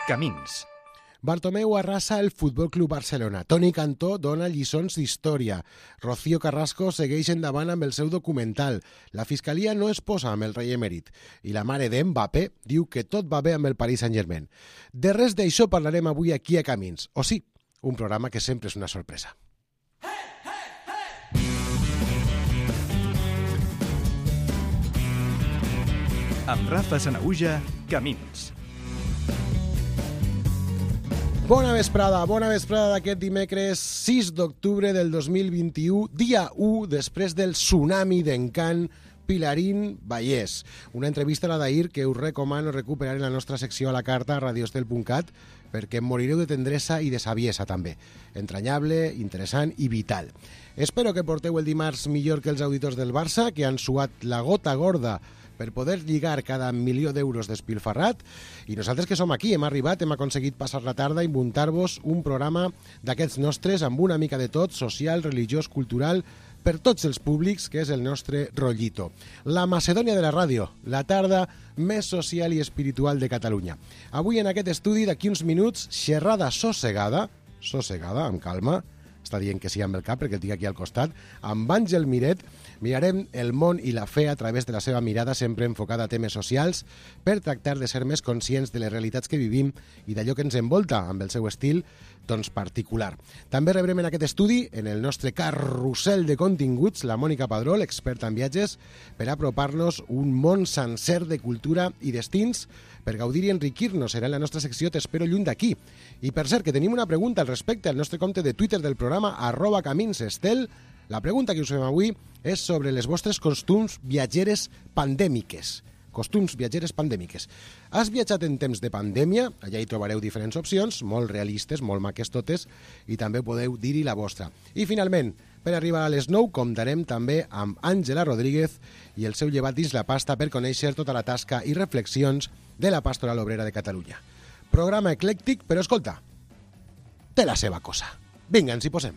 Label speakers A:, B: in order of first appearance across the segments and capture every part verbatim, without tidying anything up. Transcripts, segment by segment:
A: Camins.
B: Bartomeu arrasa el Futbol Club Barcelona. Toni Cantó dona lliçons d'història. Rocío Carrasco segueix endavant amb el seu documental. La Fiscalia no es posa amb el rei emèrit. I la mare d'Mbappé diu que tot va bé amb el Paris Saint-Germain. De res d'això parlarem avui aquí a Camins. O sí, un programa que sempre és una sorpresa.
A: Amb Rafa Sanahuja, Camins.
B: Bona vesprada, bona vesprada d'aquest dimecres sis d'octubre del dos mil vint-i-u, dia u després del tsunami d'Encant Pilarín Vallès. Una entrevista a la d'ahir que us recomano recuperar en la nostra secció a la carta a radiostel punt cat perquè em morireu de tendresa i de saviesa també. Entranyable, interessant i vital. Espero que porteu el dimarts millor que els auditors del Barça, que han suat la gota gorda per poder lligar cada milió d'euros despilfarrat. I nosaltres que som aquí, hem arribat, hem aconseguit passar la tarda i muntar-vos un programa d'aquests nostres amb una mica de tot, social, religiós, cultural, per tots els públics, que és el nostre rotllito. La Macedònia de la ràdio, la tarda més social i espiritual de Catalunya. Avui en aquest estudi, d'aquí uns minuts, xerrada sossegada, sossegada, amb calma, està dient que sí amb el cap perquè el tinc aquí al costat, amb Àngel Miret, mirarem el món i la fe a través de la seva mirada sempre enfocada a temes socials per tractar de ser més conscients de les realitats que vivim i d'allò que ens envolta amb el seu estil doncs, particular. També rebrem en aquest estudi, en el nostre carrusel de continguts, la Mònica Padró, experta en viatges, per apropar-nos un món sencer de cultura i destins per gaudir i enriquir-nos. Serà en la nostra secció T'espero lluny d'aquí. I per cert, que tenim una pregunta al respecte al nostre compte de Twitter del programa, arroba caminsestel. La pregunta que us fem avui és sobre les vostres costums viatgeres pandèmiques. Costums viatgeres pandèmiques. Has viatjat en temps de pandèmia? Allà hi trobareu diferents opcions, molt realistes, molt maques totes, i també podeu dir-hi la vostra. I finalment, per arribar a les nou, comptarem també amb Àngela Rodríguez i el seu llevat dins la pasta per conèixer tota la tasca i reflexions de la Pastoral Obrera de Catalunya. Programa eclèctic, però escolta, té la seva cosa. Vinga, ens hi posem.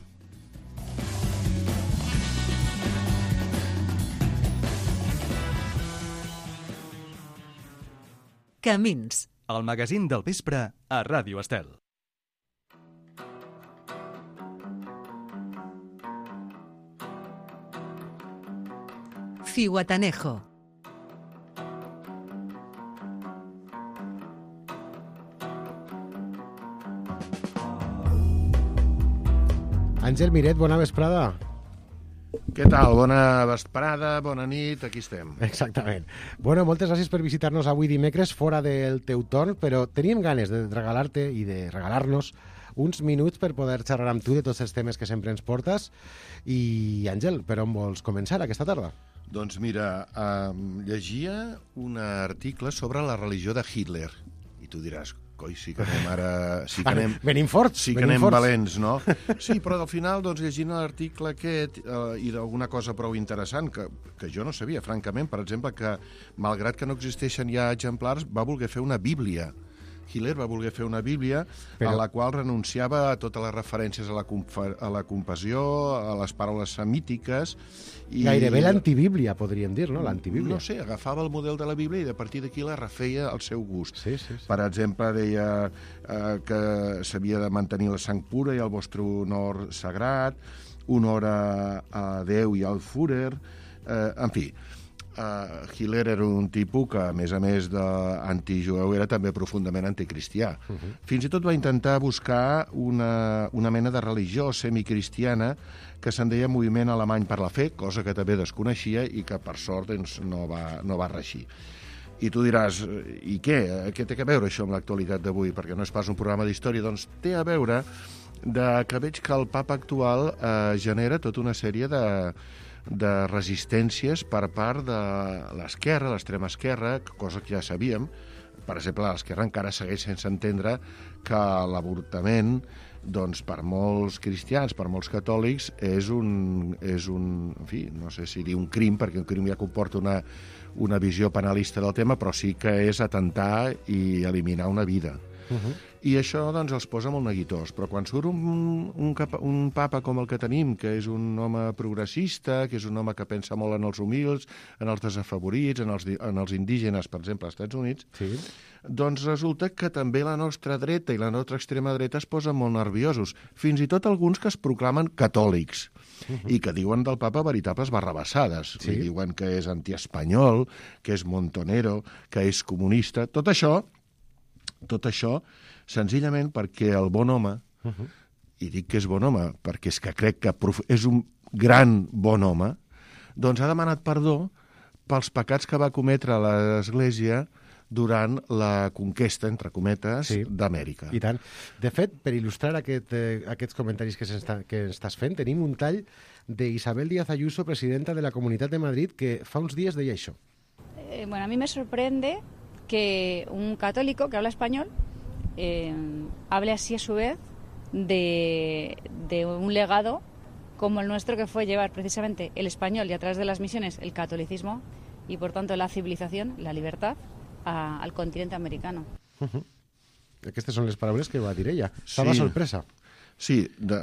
C: Camins.
A: El magazín del vespre a Ràdio Estel.
C: Zihuatanejo.
B: Àngel Miret, bona vesprada.
D: Què tal? Bona vesprada, bona nit, aquí estem.
B: Exactament. Bueno, moltes gràcies per visitar-nos avui dimecres, fora del teu torn, però teníem ganes de regalar-te i de regalar-nos uns minuts per poder xerrar amb tu de tots els temes que sempre ens portes. I, Àngel, per on vols començar aquesta tarda?
D: Doncs mira, eh, llegia un article sobre la religió de Hitler. I tu diràs, coi, sí que anem ara... Sí que anem,
B: venim forts,
D: sí que
B: venim
D: anem
B: forts.
D: valents, no? Sí, però al final, doncs, llegint l'article aquest eh, i d'alguna cosa prou interessant, que, que jo no sabia, francament, per exemple, que malgrat que no existeixen ja exemplars, va voler fer una bíblia. Hitler va voler fer una bíblia Però... a la qual renunciava a totes les referències a la, a la compassió, a les paraules semítiques... I...
B: Gairebé l'antibíblia, podríem dir, no? L'antibíblia.
D: No sé, agafava el model de la Bíblia i de partir d'aquí la refeia al seu gust.
B: Sí, sí, sí.
D: Per exemple, deia eh, que s'havia de mantenir la sang pura i el vostre honor sagrat, honor a, a Déu i al Führer, eh, en fi... Uh, Hitler era un tipus que, a més a més d'antijueu, era també profundament anticristià. Uh -huh. Fins i tot va intentar buscar una, una mena de religió semicristiana que se'n deia Moviment Alemany per la Fe, cosa que també desconeixia i que, per sort, doncs, no va, no va reeixir. I tu diràs, i què? Què té a veure això amb l'actualitat d'avui? Perquè no és pas un programa d'història. Doncs té a veure de que veig que el papa actual eh, genera tota una sèrie de de resistències per part de l'esquerra, l'extrema esquerra, cosa que ja sabíem. Per exemple, l'esquerra encara segueix sense entendre que l'avortament, doncs, per molts cristians, per molts catòlics, és un, és un, en fi, no sé si dir un crim, perquè un crim ja comporta una, una visió penalista del tema, però sí que és atentar i eliminar una vida. Uh-huh. I això doncs, els posa molt neguitós. Però quan surt un, un, cap, un papa com el que tenim, que és un home progressista, que és un home que pensa molt en els humils, en els desafavorits, en els, en els indígenes, per exemple, als Estats Units, sí. Doncs resulta que també la nostra dreta i la nostra extrema dreta es posen molt nerviosos. Fins i tot alguns que es proclamen catòlics uh-huh. i que diuen del papa veritables barrabassades. Sí. Li diuen que és antiespanyol, que és montonero, que és comunista. Tot això, tot això senzillament perquè el bon home, uh-huh. i dic que és bon home perquè és que crec que és un gran bon home, doncs ha demanat perdó pels pecats que va cometre l'Església durant la conquesta, entre cometes, sí, d'Amèrica.
B: I tant. De fet, per il·lustrar aquest, eh, aquests comentaris que, que estàs fent, tenim un tall d'Isabel Díaz Ayuso, presidenta de la Comunitat de Madrid, que fa uns dies deia això.
C: Eh, bueno, a mí me sorprende que un católico que habla español eh, hable así a su vez de, de un legado como el nuestro, que fue llevar precisamente el español y a través de las misiones el catolicismo y por tanto la civilización, la libertad, a, al continente americano.
B: Uh-huh. Aquestes són les paraules que va dir ella. Estava sí. sorpresa.
D: Sí, de,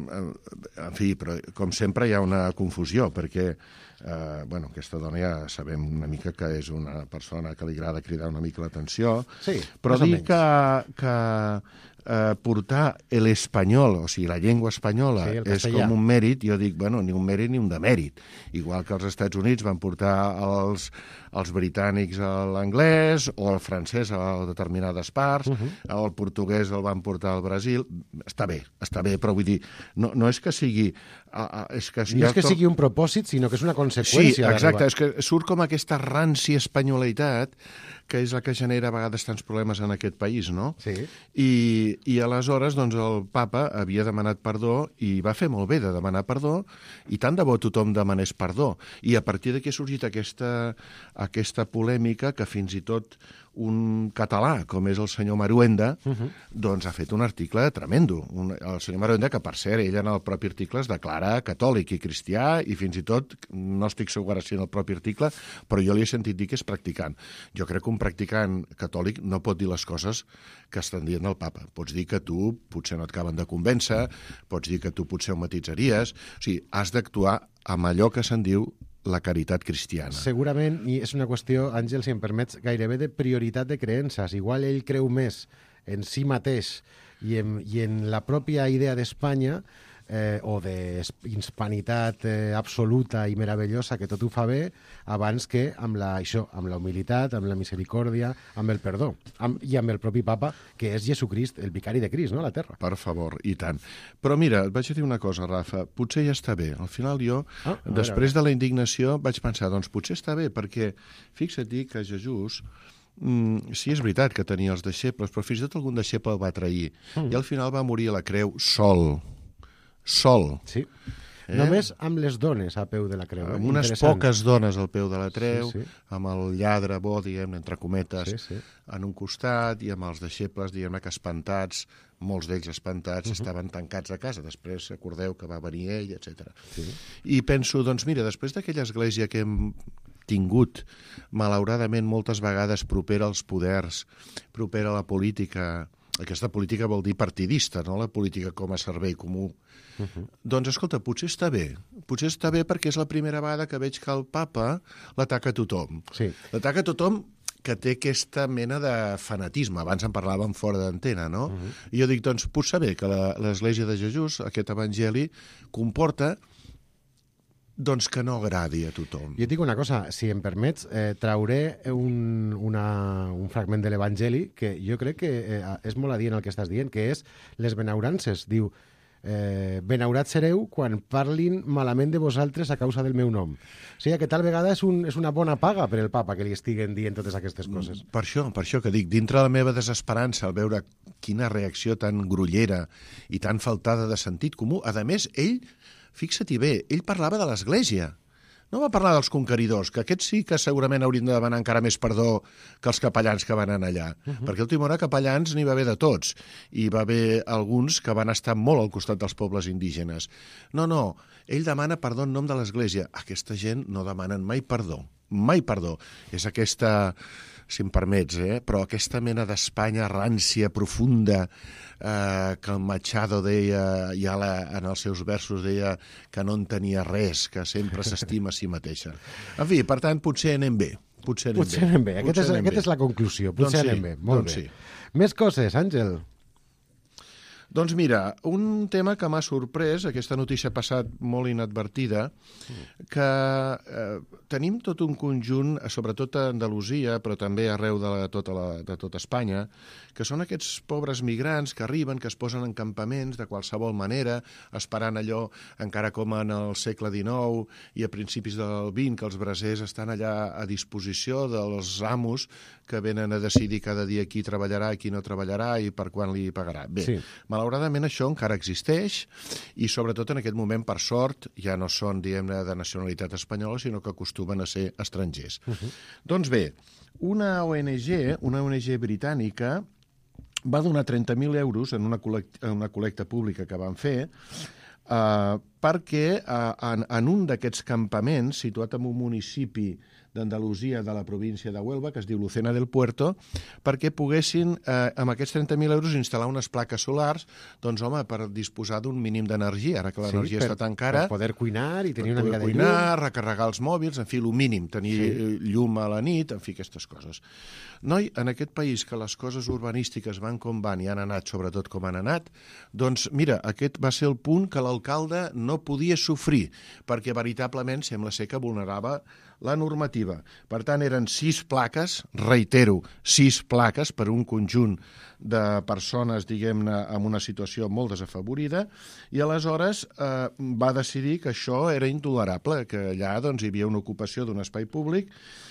D: en fi, però com sempre hi ha una confusió, perquè eh, bueno, aquesta dona ja sabem una mica que és una persona que li agrada cridar una mica l'atenció,
B: sí,
D: però dir que, que eh, portar l'espanyol, o sigui, la llengua espanyola, sí, és com un mèrit, jo dic, bueno, ni un mèrit ni un demèrit. Igual que els Estats Units van portar els, els britànics a l'anglès, o el francès a determinades parts, uh-huh. o el portuguès el van portar al Brasil. Està bé, està bé, però vull dir, no, no és que sigui... Uh, és que
B: no és que sigui un propòsit, sinó que és una conseqüència.
D: Sí, exacte, és que surt com aquesta ranci espanyolitat que és la que genera a vegades tants problemes en aquest país, no?
B: Sí.
D: I, i aleshores, doncs, el papa havia demanat perdó i va fer molt bé de demanar perdó, i tant de bo tothom demanés perdó. I a partir d'aquí ha sorgit aquesta, aquesta polèmica que fins i tot un català, com és el senyor Maruenda, uh-huh. doncs ha fet un article tremendo. Un, el senyor Maruenda, que per cert, ell en el propi article es declara catòlic i cristià, i fins i tot, no estic segur si en el propi article, però jo li he sentit dir que és practicant. Jo crec que un practicant catòlic no pot dir les coses que estan dient el papa. Pots dir que tu potser no et acaben de convèncer, pots dir que tu potser ho matitzaries, o sigui, has d'actuar amb allò que se'n diu la caritat cristiana.
B: Segurament, i és una qüestió, Àngel, si em permets, gairebé de prioritat de creences. Igual ell creu més en si mateix i en, i en la pròpia idea d'Espanya, eh, o d'hispanitat eh, absoluta i meravellosa, que tot ho fa bé, abans que amb la, això, amb la humilitat, amb la misericòrdia, amb el perdó, amb, i amb el propi papa, que és Jesucrist, el vicari de Crist, no?, a la terra.
D: Per favor, i tant. Però mira, et vaig dir una cosa, Rafa, potser ja està bé. Al final jo, ah, després de la indignació, vaig pensar, doncs potser està bé, perquè fixa't que Jesús... Mm, sí, és veritat que tenia els deixebles, però fins i tot algun deixeble el va trair. Mm. I al final va morir a la creu sol. Sol.
B: Sí. Eh? Només amb les dones a peu de la creu.
D: Amb unes poques dones al peu de la creu, sí, sí. Amb el lladre bo, diguem, entre cometes, sí, sí. en un costat, i amb els deixebles, diguem-ne, que espantats, molts d'ells espantats, uh-huh. estaven tancats a casa. Després, recordeu que va venir ell, etcètera. Sí. I penso, doncs mira, després d'aquella església que hem tingut, malauradament, moltes vegades propera als poders, propera a la política, aquesta política vol dir partidista, no la política com a servei comú, uh-huh. doncs, escolta, potser està bé. Potser està bé perquè és la primera vegada que veig que el papa l'ataca a tothom.
B: Sí.
D: L'ataca a tothom que té aquesta mena de fanatisme. Abans en parlàvem fora d'antena, no? Uh-huh. I jo dic, doncs, pot saber que l'Església de Jesús, aquest evangeli, comporta doncs que no agradi a tothom.
B: Jo et dic una cosa, si em permets, eh, trauré un, una, un fragment de l'Evangeli que jo crec que eh, és molt adient el que estàs dient, que és les benaurances. Diu, eh, benaurats sereu quan parlin malament de vosaltres a causa del meu nom. O sigui que tal vegada és, un, és una bona paga per el papa que li estiguen dient totes aquestes coses.
D: Per això, per això que dic, dintre la meva desesperança, al veure quina reacció tan grollera i tan faltada de sentit comú, a més, ell, fixa-t'hi bé, ell parlava de l'Església. No va parlar dels conqueridors, que aquests sí que segurament haurien de demanar encara més perdó que els capellans que van anar allà. Uh-huh. Perquè última hora capellans n'hi va haver de tots. I va haver alguns que van estar molt al costat dels pobles indígenes. No, no, ell demana perdó en nom de l'Església. Aquesta gent no demanen mai perdó. Mai perdó. És aquesta... si em permets, eh? però aquesta mena d'Espanya rància, profunda, eh, que el Machado deia, ja la, en els seus versos deia que no en tenia res, que sempre s'estima a si mateixa. En fi, per tant, potser anem bé. Potser anem
B: Potser
D: bé.
B: anem bé. Aquest
D: Potser
B: és,
D: anem
B: aquest
D: bé.
B: és la conclusió. Potser
D: Doncs sí,
B: anem bé. Molt
D: doncs
B: bé.
D: sí.
B: Més coses, Àngel.
D: Doncs mira, un tema que m'ha sorprès, aquesta notícia ha passat molt inadvertida, que eh, tenim tot un conjunt, sobretot a Andalusia, però també arreu de, la, tota, la, de tota Espanya, que són aquests pobres migrants que arriben, que es posen en campaments de qualsevol manera, esperant allò encara com en el segle dinou i a principis del vint, que els brasers estan allà a disposició dels amos que venen a decidir cada dia qui treballarà i qui no treballarà i per quan li pagarà. Bé, sí. Malauradament això encara existeix i sobretot en aquest moment, per sort, ja no són, diguem-ne, de nacionalitat espanyola, sinó que acostumen a ser estrangers. Uh-huh. Doncs bé, una O N G, una O N G britànica, va donar trenta mil euros en una col·lecta, en una col·lecta pública que van fer uh, perquè uh, en, en un d'aquests campaments, situat en un municipi d'Andalusia, de la província de Huelva, que es diu Lucena del Puerto, perquè poguessin, eh, amb aquests trenta mil euros, instal·lar unes plaques solars, doncs, home, per disposar d'un mínim d'energia, ara que l'energia
B: sí,
D: està tan cara.
B: Per poder cuinar i tenir una mica de llum.
D: Cuinar, recarregar els mòbils, en fi, el mínim, tenir sí. llum a la nit, en fi, aquestes coses. Noi, en aquest país que les coses urbanístiques van com van i han anat, sobretot com han anat, doncs, mira, aquest va ser el punt que l'alcalde no podia sofrir, perquè veritablement sembla ser que vulnerava la normativa. Per tant, eren sis plaques, reitero, sis plaques per un conjunt de persones, diguem-ne, en una situació molt desafavorida, i aleshores eh, va decidir que això era intolerable, que allà doncs, hi havia una ocupació d'un espai públic,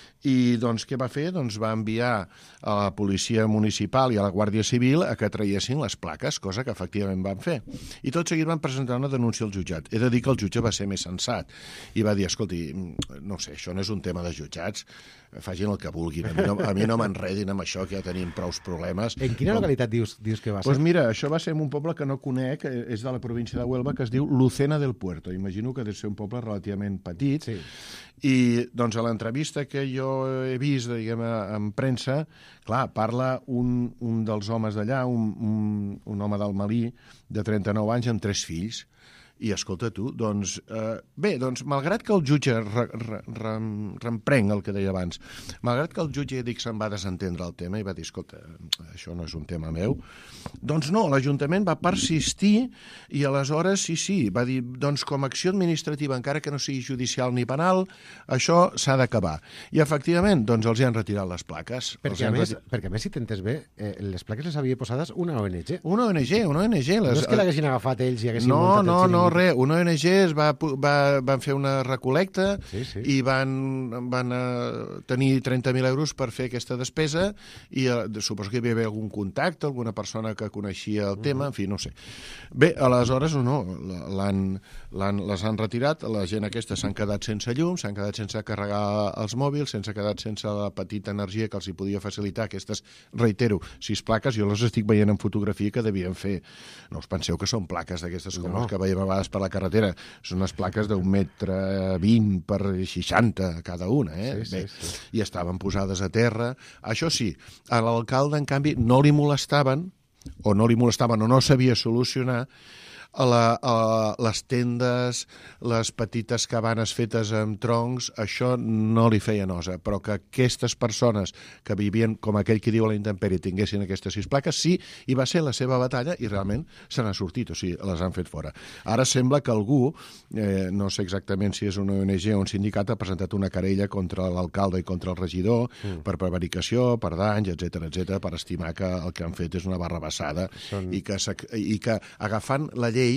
D: i doncs què va fer? Doncs va enviar a la policia municipal i a la Guàrdia Civil a que traiessin les plaques, cosa que efectivament van fer. I tot seguit van presentar una denúncia al jutjat. He de dir que el jutge va ser més sensat i va dir, escolti, no sé, això no és un tema de jutjats, facin el que vulguin, a mi no, a mi no m'enredin amb això, que ja tenim prous problemes.
B: En quina Com... localitat dius, dius que va ser?
D: Doncs mira, això va ser en un poble que no conec, és de la província de Huelva, que es diu Lucena del Puerto. Imagino que ha de ser un poble relativament petit. Sí. I doncs a l'entrevista que jo he vist, diguem, en premsa, clar, parla un, un dels homes d'allà, un, un, un home del Malí, de trenta-nou anys, amb tres fills. I escolta tu, doncs, eh, bé, doncs, malgrat que el jutge, re, re, re, reemprenc el que deia abans, malgrat que el jutge dic se'n va desentendre el tema i va dir, escolta, això no és un tema meu, doncs no, l'Ajuntament va persistir i aleshores, sí, sí, va dir, doncs com a acció administrativa, encara que no sigui judicial ni penal, això s'ha d'acabar. I efectivament, doncs els hi han retirat les plaques.
B: Perquè, a més, retirat... perquè a més, si t'entens bé, eh, les plaques les havia posades una O N G.
D: Una O N G, una O N G. Les...
B: No és que l'haguessin agafat ells i haguessin
D: no,
B: muntat
D: no,
B: el xiringuito.
D: No, res, una O N G es va, va, van fer una recolecta sí, sí. i van, van uh, tenir trenta mil euros per fer aquesta despesa i uh, suposo que hi havia algun contacte, alguna persona que coneixia el tema, uh -huh. en fi, no sé. Bé, aleshores, no, l'han, l'han, les han retirat, la gent aquesta s'han quedat sense llum, s'han quedat sense carregar els mòbils, s'han quedat sense la petita energia que els hi podia facilitar aquestes, reitero, sis plaques, jo les estic veient en fotografia que devien fer. No us penseu que són plaques d'aquestes com no. les que veiem a vegades per la carretera, són unes plaques d'un metre vint per seixanta cada una, eh? Sí, Bé, sí, sí. I estaven posades a terra. Això sí, a l'alcalde, en canvi, no li molestaven, o no li molestaven o no sabia solucionar a la, a les tendes, les petites cabanes fetes amb troncs, això no li feia nosa, però que aquestes persones que vivien, com aquell que diu a la intempèrie, tinguessin aquestes sis plaques, sí, i va ser la seva batalla i realment se n'ha sortit, o sigui, les han fet fora. Ara sembla que algú, eh, no sé exactament si és una O N G o un sindicat, ha presentat una querella contra l'alcalde i contra el regidor mm. per prevaricació, per danys, etcètera, etcètera, per estimar que el que han fet és una barrabassada Són... i, que, i que agafant la llei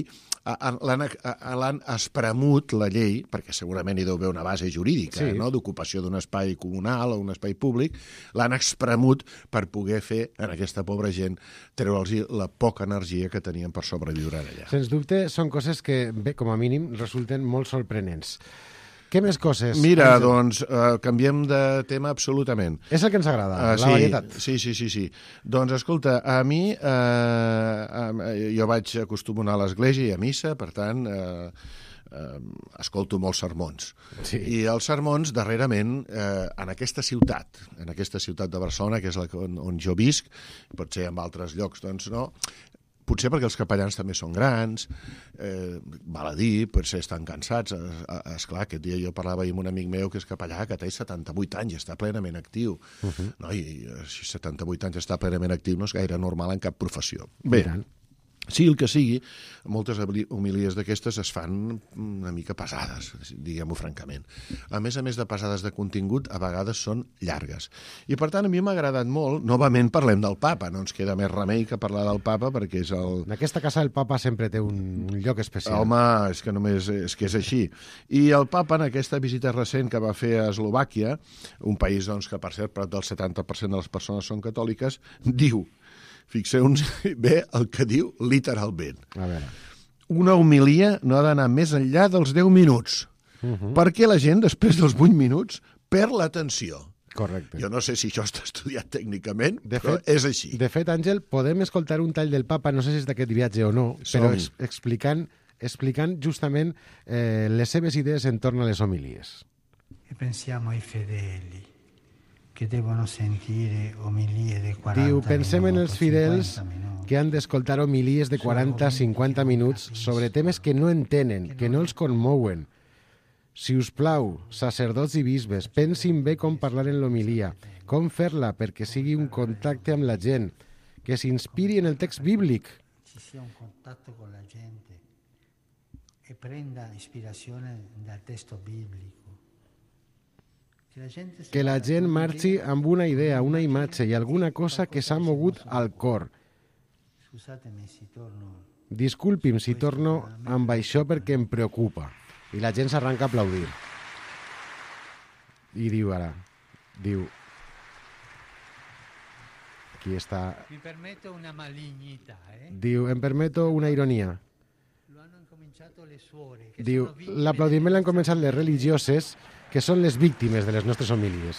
D: l'han espremut la llei, perquè segurament hi deu haver una base jurídica, sí. no? D'ocupació d'un espai comunal o un espai públic, l'han espremut per poder fer en aquesta pobra gent treure'ls la poca energia que tenien per sobreviure allà.
B: Sens dubte, són coses que, bé, com a mínim, resulten molt sorprenents. Què més coses?
D: Mira, doncs, uh, canviem de tema absolutament.
B: És el que ens agrada, uh, la
D: sí,
B: varietat.
D: Sí, sí, sí, sí. Doncs, escolta, a mi, uh, uh, jo vaig acostumar a anar a l'església i a missa, per tant, uh, eh, escolto molts sermons.
B: Sí.
D: I els sermons, darrerament, eh, en aquesta ciutat, en aquesta ciutat de Barcelona, que és la on, on jo visc, potser en altres llocs, doncs no, potser perquè els capellans també són grans, eh, val a dir, potser estan cansats. Esclar, aquest dia jo parlava amb un amic meu que és capellà, que té setanta-vuit anys i està plenament actiu. Uh -huh. No, i si setanta-vuit anys està plenament actiu no és gaire normal en cap professió. Bé, sigui el que sigui, moltes homilies d'aquestes es fan una mica pesades, diguem-ho francament. A més a més de pesades de contingut, a vegades són llargues. I per tant, a mi m'ha agradat molt, novament parlem del papa, no ens queda més remei que parlar del papa perquè és el...
B: En aquesta casa el papa sempre té un, un lloc especial.
D: Home, és que només és que és així. I el papa, en aquesta visita recent que va fer a Eslovàquia, un país doncs, que, per cert, prop del setanta per cent de les persones són catòliques, diu, fixeu-vos bé el que diu literalment.
B: A veure.
D: Una homilia no ha d'anar més enllà dels deu minuts, uh -huh. perquè la gent, després dels vuit minuts, perd l'atenció.
B: Correcte.
D: Jo no sé si això està estudiat tècnicament,
B: de
D: però
B: fet,
D: és així.
B: De fet, Àngel, podem escoltar un tall del papa, no sé si és d'aquest viatge o no, però ex explicant, explicant justament eh, les seves idees entorn a les homilies.
E: E pensiamo ai fedeli que devono sentire homilie de quaranta
B: Diu, pensem en els fidels
E: minuts,
B: que han d'escoltar homilies de quaranta a cinquanta minuts sobre temes que no entenen, que no els conmouen. Si us plau, sacerdots i bisbes, pensin bé com parlar en l'homilia, com fer-la perquè sigui un contacte amb la gent, que s'inspiri en el text bíblic.
E: Ci sia un contatto con la gente e prenda ispirazione dal testo biblico.
B: Que la gent marxi amb una idea, una imatge i alguna cosa que s'ha mogut al cor. Disculpi'm si torno amb això perquè em preocupa. I la gent s'arranca a aplaudir. I diu ara, diu... Aquí està...
E: Mi permetto una malignità, eh?
B: Diu, em permeto una ironia. Diu, l'aplaudiment l'han començat les religioses, que són les víctimes de les nostres homilies.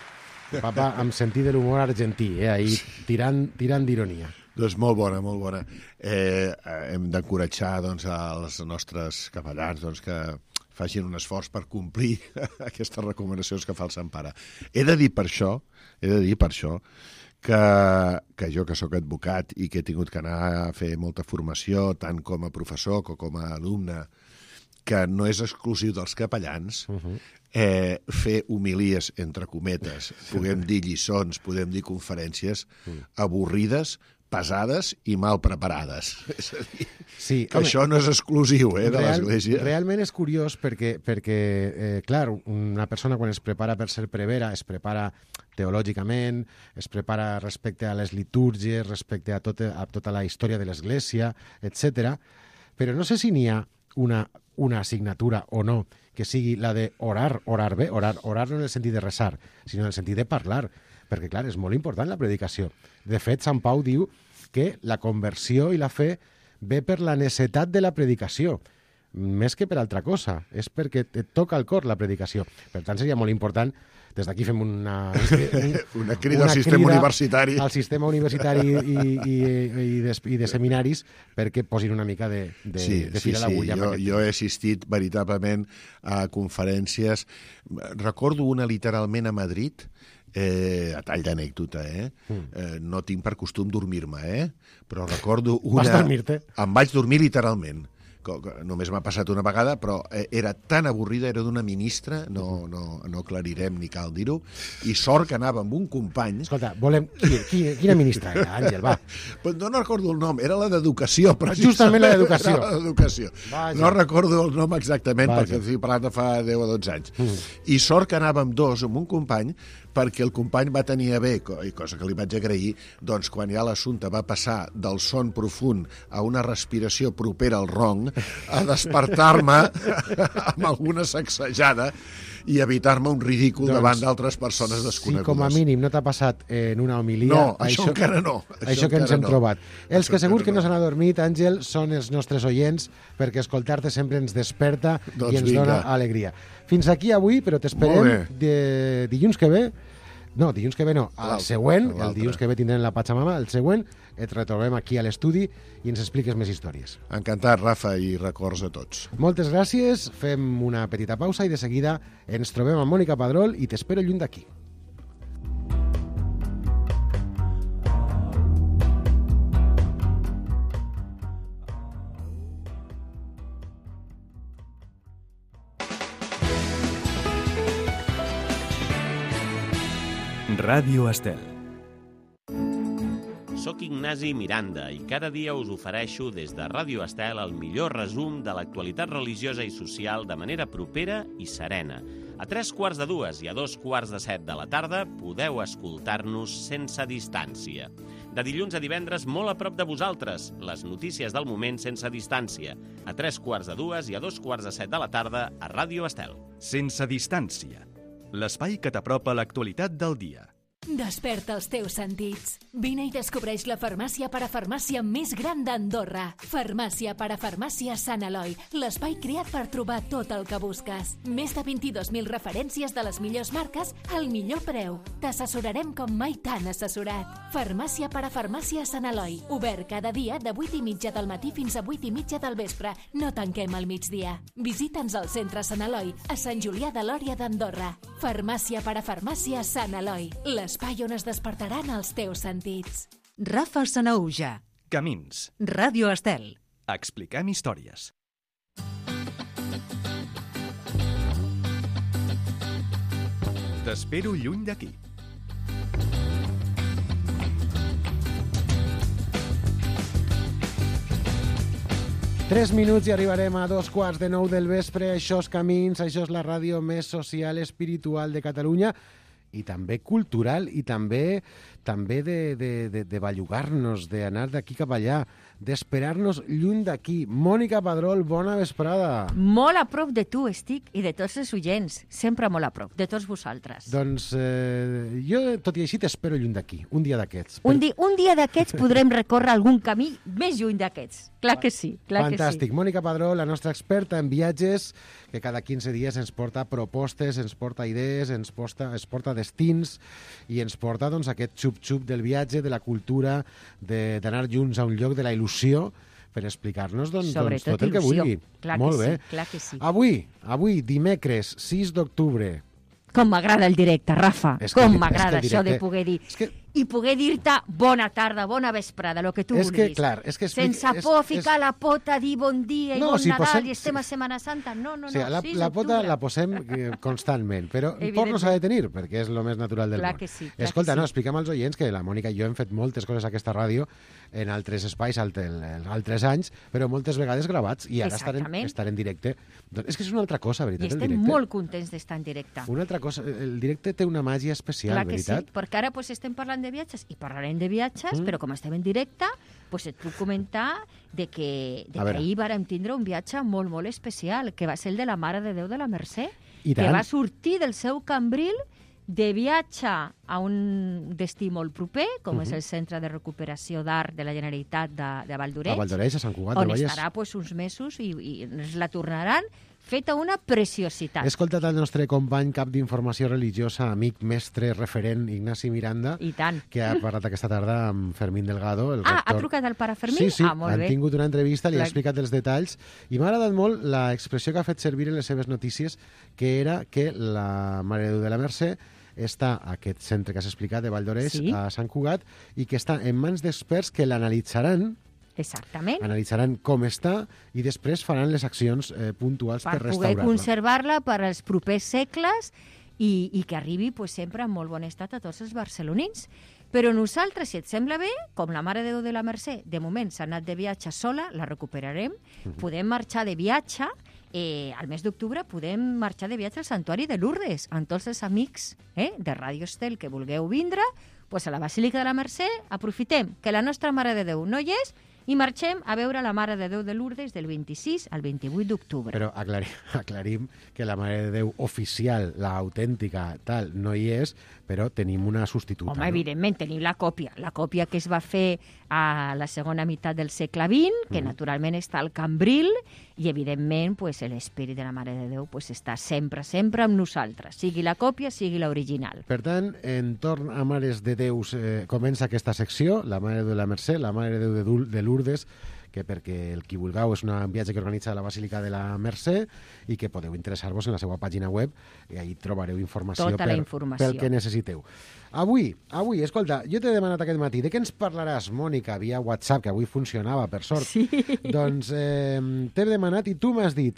B: Papa, amb sentit de l'humor argentí, eh? Ahí tirant, tirant d'ironia.
D: Doncs molt bona, molt bona. Eh, hem d'encoratjar doncs, els nostres capellans doncs, que facin un esforç per complir aquestes recomanacions que fa el Sant Pare. He de dir per això, he de dir per això, que, que jo que sóc advocat i que he tingut que anar a fer molta formació, tant com a professor com com a alumne, que no és exclusiu dels capellans, uh -huh. eh, fer homilies, entre cometes, podem dir lliçons, podem dir conferències, avorrides, pesades i mal preparades. És a dir,
B: sí,
D: que
B: home,
D: això no és exclusiu eh, de
B: real,
D: l'Església.
B: Realment és curiós perquè, perquè eh, clar, una persona quan es prepara per ser prevera es prepara teològicament, es prepara respecte a les litúrgies, respecte a, tot, a tota la història de l'Església, etcètera. Però no sé si n'hi ha una, una assignatura o no que sigui la de orar, orar bé, orar, orar no en el sentit de resar, sinó en el sentit de parlar, perquè, clar, és molt important la predicació. De fet, Sant Pau diu que la conversió i la fe ve per la necessitat de la predicació, més que per altra cosa. És perquè et toca al cor la predicació. Per tant, seria molt important, des d'aquí fem una...
D: una crida una al sistema crida universitari.
B: Al sistema universitari i, i, i, de, i de seminaris perquè posin una mica de, de,
D: sí,
B: de fil
D: sí,
B: a l'agulla.
D: Sí, jo, jo he assistit veritablement a conferències. Recordo una literalment a Madrid, Eh, a tall d'anècdota, eh? Mm. eh? No tinc per costum dormir-me, eh? Però recordo una...
B: Vas dormir-te?
D: Em vaig dormir literalment. Només m'ha passat una vegada, però era tan avorrida, era d'una ministra, no, no, no aclarirem ni cal dir-ho, i sort que anava amb un company...
B: Escolta, volem... Quina, quina ministra era, Àngel, va?
D: Pues no recordo el nom, era la d'Educació.
B: Justament la d'Educació.
D: Era la d'Educació. No recordo el nom exactament, Vaja. perquè estic parlant de fa deu o dotze anys. Mm. I sort que anàvem dos amb un company, perquè el company va tenir a bé, i cosa que li vaig agrair, doncs quan ja l'assumpte va passar del son profund a una respiració propera al ronc, a despertar-me amb alguna sacsejada i evitar-me un ridícul doncs, davant d'altres persones desconegudes.
B: Si com a mínim no t'ha passat en una homilia...
D: No, això, això encara no.
B: Això, això que ens hem no. trobat. Els això que segur que no, no s'han adormit, Àngel, són els nostres oients, perquè escoltar-te sempre ens desperta doncs i ens vinga. dona alegria. Fins aquí avui, però t'esperem de dilluns que ve No, dilluns que ve no, el següent, el dilluns que ve tindrem la Pachamama, el següent et retrobem aquí a l'estudi i ens expliques més històries.
D: Encantat, Rafa, i records a tots.
B: Moltes gràcies, fem una petita pausa i de seguida ens trobem amb Mònica Padrol i t'espero lluny d'aquí.
A: Ràdio Estel.
F: Soc Ignasi Miranda i cada dia us ofereixo des de Ràdio Estel el millor resum de l'actualitat religiosa i social de manera propera i serena. A tres quarts de dues i a dos quarts de set de la tarda podeu escoltar-nos sense distància. De dilluns a divendres molt a prop de vosaltres, les notícies del moment sense distància. A tres quarts de dues i a dos quarts de set de la tarda a Ràdio Estel.
A: Sense distància. L'espai que t'apropa l'actualitat del dia.
G: Desperta els teus sentits. Vine i descobreix la farmàcia parafarmàcia més gran d'Andorra. Farmàcia parafarmàcia Sant Eloi, l'espai creat per trobar tot el que busques. Més de vint-i-dos mil referències de les millors marques al millor preu. T'assessorarem com mai t'han assessorat. Farmàcia parafarmàcia Sant Eloi, obert cada dia de vuit i mitja del matí fins a vuit i mitja del vespre. No tanquem al migdia. Visita'ns al centre Sant Eloi, a Sant Julià de Lòria d'Andorra. Farmàcia parafarmàcia Sant Eloi, l'espai on es despertaran els teus sentits.
H: Rafa Sanauja.
A: Camins.
H: Ràdio Estel.
A: Expliquem històries. T'espero lluny d'aquí.
B: Tres minuts i arribarem a dos quarts de nou del vespre. Això és Camins, això és la ràdio més social, espiritual de Catalunya i també cultural i també també de, de, de, de bellugar-nos, d'anar d'aquí cap allà, d'esperar-nos lluny d'aquí. Mònica Padrol, bona vesprada.
I: Molt a prop de tu estic i de tots els oients, sempre molt a prop, de tots vosaltres.
B: Doncs eh, jo, tot i així, t'espero lluny d'aquí, un dia d'aquests.
I: Un, di un dia d'aquests podrem recórrer algun camí més lluny d'aquests. Clar que sí, clar
B: Fantàstic.
I: que sí.
B: Mònica Padrol, la nostra experta en viatges, que cada quinze dies ens porta propostes, ens porta idees, ens porta, ens porta destins i ens porta doncs, aquest xup-xup del viatge, de la cultura, d'anar junts a un lloc, de la il·lusió, per explicar-nos doncs, doncs, tot el que vulgui.
I: Clar
B: Molt
I: que
B: bé.
I: sí, clar que sí.
B: Avui, avui, dimecres, sis d'octubre.
I: Com m'agrada el directe, Rafa.
B: És que
I: Com
B: el-
I: m'agrada
B: és que el
I: això de
B: directe-
I: poder dir.
B: És que,
I: I poder dir-te bona tarda, bona vesprada, el que tu
B: és que,
I: vulguis.
B: clar, és que... explica-
I: Sense por ficar
B: és,
I: la pota, dir bon dia i
B: No,
I: bon
B: si
I: Nadal
B: posem-
I: i estem
B: si-
I: a Setmana Santa. No, no,
B: O sigui,
I: no.
B: la,
I: sis
B: la pota
I: d'octubre.
B: la posem eh, constantment, però por no s'ha de tenir, perquè és el més natural del
I: Clar
B: món.
I: que sí, clar
B: Escolta,
I: que sí.
B: no, expliquem als oients que la Mònica i jo hem fet moltes coses a aquesta ràdio en altres espais, altre, en altres anys, però moltes vegades gravats, i ara estar en,
I: Exactament.
B: estar en directe. Doncs és que és una altra cosa,
I: I
B: veritat, el
I: estem
B: directe.
I: molt contents d'estar en directe.
B: Una altra cosa, el directe té una màgia especial,
I: Clar que
B: veritat?
I: sí, perquè ara pues, estem parlant de viatges i parlarem de viatges, mm. però com estem en directe, pues, et puc comentar de que, de
B: A
I: que
B: veure.
I: ahir vàrem tindre un viatge molt, molt especial, que va ser el de la Mare de Déu de la Mercè,
B: I
I: que
B: tant.
I: va sortir del seu cambril de viatge a un destí molt proper, com uh -huh. és el Centre de Recuperació d'Art de la Generalitat de, de Valldoreix,
B: A Valldoreix, a Sant Cugat
I: on
B: del Vallès.
I: estarà pues, uns mesos i, i ens la tornaran feta una preciositat.
B: He escoltat el nostre company cap d'informació religiosa, amic, mestre, referent, Ignasi Miranda,
I: I tant.
B: que ha parlat aquesta tarda amb Fermín Delgado, el
I: Ah,
B: rector.
I: ha trucat al pare Fermín?
B: Sí, sí,
I: ah, molt
B: han
I: bé.
B: tingut una entrevista, li ha
I: La-
B: explicat els detalls, i m'ha agradat molt l'expressió que ha fet servir en les seves notícies, que era que la Mare de Déu de la Mercè està a aquest centre que has explicat, de Valldoreix,
I: Sí.
B: a Sant Cugat, i que està en mans d'experts que l'analitzaran,
I: Exactament.
B: analitzaran com està, i després faran les accions eh, puntuals per,
I: per poder
B: restaurar-la.
I: conservar-la per als propers segles i, i que arribi pues, sempre en molt bon estat a tots els barcelonins. Però nosaltres, si et sembla bé, com la Mare de Déu de la Mercè, de moment s'ha anat de viatge sola, la recuperarem, uh -huh. podem marxar de viatge, eh, al mes d'octubre podem marxar de viatge al Santuari de Lourdes, amb tots els amics eh, de Ràdio Estel que vulgueu vindre, pues a la Basílica de la Mercè aprofitem que la nostra Mare de Déu no hi és i marxem a veure la Mare de Déu de Lourdes del vint-i-sis al vint-i-vuit d'octubre.
B: Però aclarim, aclarim que la Mare de Déu oficial, la autèntica, tal, no hi és, però tenim una substituta.
I: Home,
B: no?
I: evidentment, tenim la còpia. La còpia que es va fer a la segona meitat del segle vint, que mm. naturalment està al Cambril, i evidentment pues, l'espírit de la Mare de Déu pues, està sempre, sempre amb nosaltres, sigui la còpia, sigui l'original.
B: Per tant, entorn a Mares de Déus eh, comença aquesta secció, la Mare de Déu de la Mercè, la Mare de Déu de, Dul de Lourdes, que perquè el qui vulgueu és un viatge que organitza la Basílica de la Mercè i que podeu interessar-vos en la seva pàgina web i ahí trobareu informació,
I: tota
B: per,
I: la informació
B: pel que necessiteu. Avui, avui, escolta, jo t'he demanat aquest matí, de què ens parlaràs, Mònica, via WhatsApp, que avui funcionava, per sort.
I: Sí.
B: Doncs eh, t'he demanat i tu m'has dit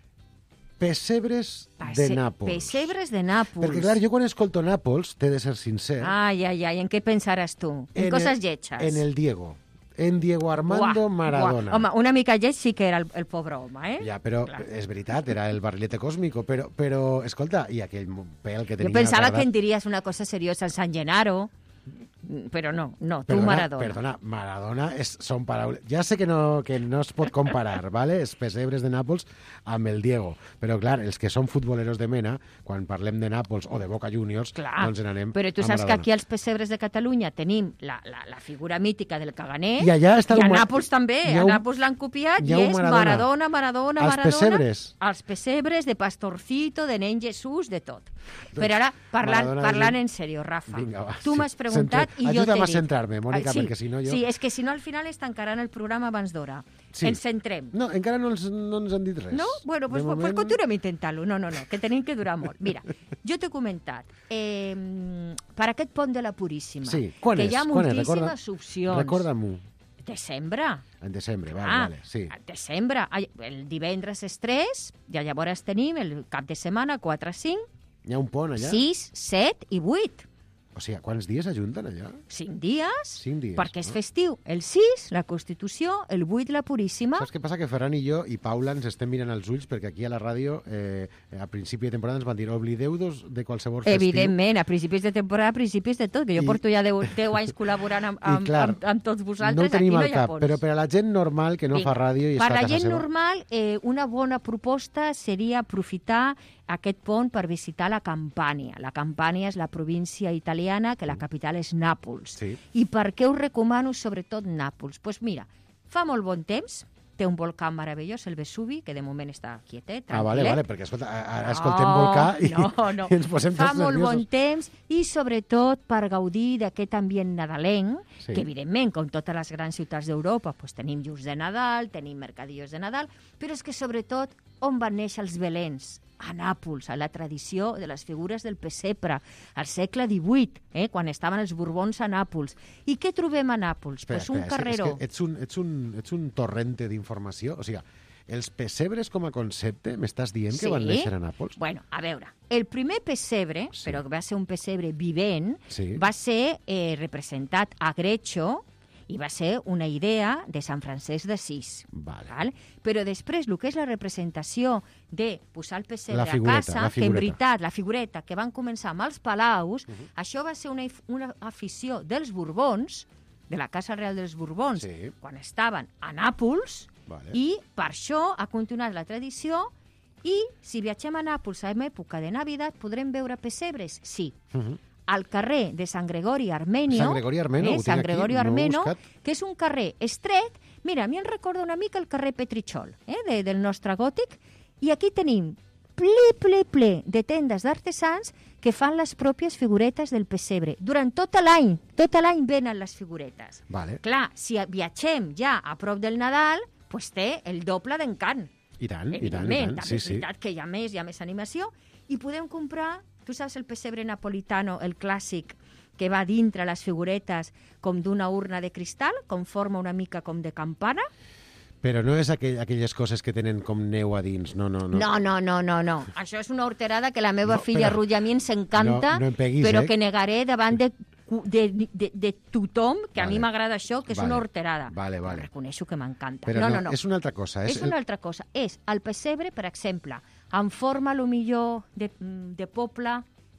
B: pessebres
I: Pase
B: de Nàpols.
I: Pessebres de Nàpols.
B: Perquè, clar, jo quan escolto Nàpols, t'he de ser sincer...
I: Ai, ai, ai, en què pensaràs tu? En, en coses lletges.
B: En el Diego. En Diego Armando
I: Buah,
B: Maradona.
I: Buah. Home, una mica lleig sí que era el, el pobre home, eh?
B: Ja, però clar. És veritat, era el barrilete cósmico, però, però escolta, i aquell pèl que tenia...
I: Jo pensava
B: guardat...
I: que en diries una cosa seriosa al San Gennaro, però no, no, tu
B: perdona,
I: Maradona.
B: Perdona, Maradona és, són paraules... Ja sé que no, que no es pot comparar, ¿vale? Els pessebres de Nàpols amb el Diego, però clar, els que són futboleros de mena, quan parlem de Nàpols o de Boca Juniors,
I: clar,
B: doncs n'anem
I: però tu
B: a
I: saps
B: Maradona.
I: que aquí als pessebres de Catalunya tenim la, la, la figura mítica del caganer,
B: i, allà està
I: i a
B: un...
I: Nàpols també, a
B: un...
I: Nàpols l'han copiat i és
B: Maradona,
I: Maradona, Maradona,
B: als
I: Maradona.
B: Pessebres.
I: Als pessebres de Pastorcito, de nen Jesús, de tot. Doncs però ara, parlant,
B: Maradona
I: parlant
B: de...
I: en sèrio, Rafa,
B: Vinga, va,
I: tu
B: sí.
I: m'has preguntat
B: Centre...
I: i jo
B: Ajuda'm
I: t'he
B: a
I: dit.
B: centrar-me, Mònica,
I: sí,
B: perquè si no jo...
I: Sí, és que si no al final es tancaran el programa abans d'hora.
B: Sí.
I: Ens centrem.
B: No, encara no ens, no ens han dit res.
I: No? Bueno, doncs pues, moment... pues continuem intentant-lo. No, no, no, que tenim que durar molt. Mira, jo t'he comentat, eh, per aquest pont de la Puríssima,
B: sí. Quan
I: que
B: és?
I: hi ha
B: Quan
I: moltíssimes
B: Recorda...
I: opcions.
B: Recorda-m'ho.
I: Desembre.
B: En desembre, vale,
I: ah,
B: vale, sí.
I: Desembre. El divendres és tres, ja llavors tenim el cap de setmana, quatre, cinc,
B: hi ha un pont allà?
I: sis, set i vuit.
B: O sigui, quants dies ajunten allà?
I: Cinc dies,
B: Cinc dies,
I: perquè és
B: no?
I: festiu. El sis, la Constitució, el vuit, la Puríssima.
B: Saps què passa? Que Ferran i jo i Paula ens estem mirant els ulls perquè aquí a la ràdio, eh, a principi de temporada ens van dir oblideu-vos de qualsevol festiu.
I: Evidentment, a principis de temporada, a principis de tot, que jo
B: I,
I: porto ja deu, deu anys col·laborant amb, amb,
B: clar,
I: amb, amb tots vosaltres,
B: no ho tenim
I: aquí no
B: al
I: hi ha
B: cap,
I: ponts.
B: però per a la gent normal que no
I: Vinga,
B: fa ràdio i
I: per
B: està a
I: la
B: casa
I: gent
B: seva...
I: normal, eh, una bona proposta seria aprofitar aquest pont per visitar la Campània. La Campània és la província italiana, que la capital és Nàpols.
B: Sí.
I: I per què us recomano sobretot Nàpols? Doncs pues mira, fa molt bon temps, té un volcà meravellós, el Vesuvi, que de moment està quietet, tranquil·let.
B: Ah, vale, vale, perquè escolta, ara escoltem
I: no,
B: volcà i,
I: no, no.
B: i ens posem
I: Fa
B: tots
I: molt
B: nerviosos.
I: bon temps i sobretot per gaudir d'aquest ambient nadalenc,
B: Sí.
I: que evidentment, com totes les grans ciutats d'Europa, pues, tenim llums de Nadal, tenim mercadillos de Nadal, però és que sobretot on van néixer els Belens? A Nàpols, a la tradició de les figures del pessebre, al segle divuit, eh, quan estaven els Borbons a Nàpols. I què trobem a Nàpols?
B: Espera,
I: pues un
B: espera,
I: carreró.
B: És que ets un, ets, un, ets un torrente d'informació. O sigui, els pessebres com a concepte m'estàs dient que
I: Sí.
B: van néixer a Nàpols?
I: Bueno, a veure, el primer pessebre,
B: Sí.
I: però que va ser un pessebre vivent,
B: Sí.
I: va ser eh, representat a Greccio i va ser una idea de Sant Francesc d'Assís.
B: Vale.
I: Val? Però després, el que és la representació de posar el pessebre
B: La figureta,
I: a casa,
B: la
I: que en
B: figureta.
I: veritat, la figureta, que van començar amb els palaus,
B: Uh -huh.
I: això va ser una, una afició dels Borbons, de la Casa Real dels Borbons,
B: Sí.
I: quan estaven a Nàpols,
B: Vale.
I: i per això ha continuat la tradició. I si viatgem a Nàpols en època de Navidad, podrem veure pessebres? Sí.
B: Uh -huh.
I: Al carrer de Sant Gregori Armenio,
B: Sant Gregori Armenio, ho
I: eh,
B: tinc
I: Sant
B: aquí,
I: Gregori
B: no ho he
I: Armenio,
B: buscat.
I: que és un carrer estret. Mira, a mi em recorda una mica el carrer Petritxol, eh, de, del nostre gòtic, i aquí tenim ple, ple, ple de tendes d'artesans que fan les pròpies figuretes del pessebre. Durant tot l'any, tot l'any venen les figuretes.
B: Vale.
I: Clar, si viatgem ja a prop del Nadal, pues té el doble d'encant.
B: I tant, i tant, i
I: Evidentment,
B: tant.
I: també
B: Sí,
I: és
B: sí.
I: veritat que hi ha més, hi ha més animació, i podem comprar, tu saps el pessebre napolitano, el clàssic, que va dintre les figuretes com d'una urna de cristal, com forma una mica com de campana?
B: Però no és aquell, aquelles coses que tenen com neu a dins, no, no, no.
I: No, no, no, no, no. Això és una horterada que la meva
B: No,
I: filla
B: però-
I: Ruth i a mi ens encanta,
B: No, no em peguis,
I: però
B: eh?
I: que negaré davant de, de, de, de tothom, que a
B: Vale.
I: mi m'agrada això, que és
B: Vale.
I: una horterada.
B: Vale, vale.
I: Però reconeixo que m'encanta.
B: Però
I: no,
B: no,
I: no, no.
B: és una altra cosa.
I: És
B: el-
I: una altra cosa. És el pessebre, per exemple, en forma, lo millor, de, de poble,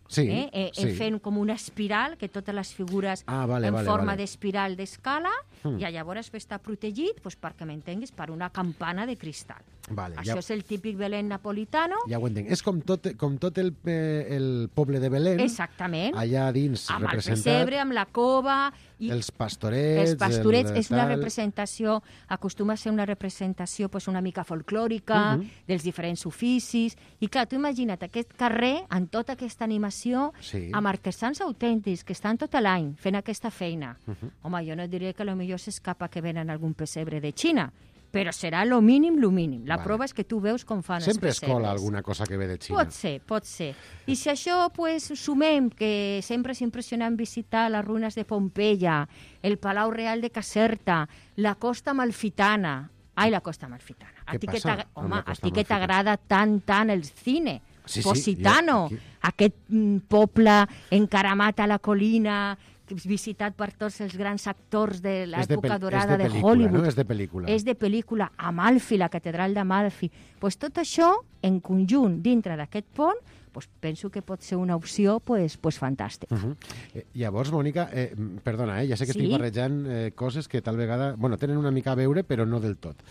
B: Sí,
I: eh? Eh,
B: sí.
I: fent com una espiral, que totes les figures
B: Ah, vale,
I: en
B: vale,
I: forma
B: vale.
I: d'espiral d'escala,
B: Mm.
I: i llavors està protegit, pues, perquè m'entenguis, per una campana de cristal.
B: Vale,
I: Això
B: ja,
I: és el típic Belén napolitano.
B: ja ho entenc. És com tot, com tot el, eh, el poble de Belén,
I: Exactament.
B: allà dins
I: Amb el
B: representat,
I: pessebre, amb la cova... I
B: els pastorets...
I: els pastorets
B: el,
I: és una
B: tal.
I: representació, acostuma a ser una representació pues, una mica folclòrica,
B: Uh -huh.
I: dels diferents oficis, i clar, tu imagina't aquest carrer amb tota aquesta animació,
B: Sí.
I: amb artesans autèntics que estan tot l'any fent aquesta feina.
B: Uh -huh.
I: Home, jo no diré que potser s'escapa que venen algun pessebre de Xina, però serà lo mínim, lo mínim. La
B: Vale.
I: prova és que tu veus com fan
B: Sempre
I: els
B: es
I: pessebres.
B: cola alguna cosa que ve de Xina.
I: Pot ser, pot ser. I si això, pues, sumem que sempre és impressionant visitar les ruïnes de Pompeia, el Palau Real de Caserta, la Costa Amalfitana. Ai, la Costa Amalfitana. A
B: Què
I: ti que
B: passa
I: t'agra-
B: amb
I: Home,
B: la
I: a
B: Costa
I: ti que
B: Amalfitana?
I: t'agrada tant, tant el cine.
B: Sí, sí,
I: Positano,
B: jo aquí-
I: aquest mm, poble encaramat a la colina, visitat per tots els grans actors de
B: És de
I: l'època
B: pel-
I: dorada
B: és de
I: de,
B: pel·lícula,
I: Hollywood.
B: no? És de pel·lícula.
I: És de pel·lícula. Amalfi, la catedral d'Amalfi. Pues tot això, en conjunt, dintre d'aquest pont, pues penso que pot ser una opció pues, pues fantàstica.
B: Uh -huh. eh, llavors, Mònica, eh, perdona, eh, ja sé que
I: Sí?
B: estic barrejant eh, coses que tal vegada... Bueno, tenen una mica a veure, però no del tot.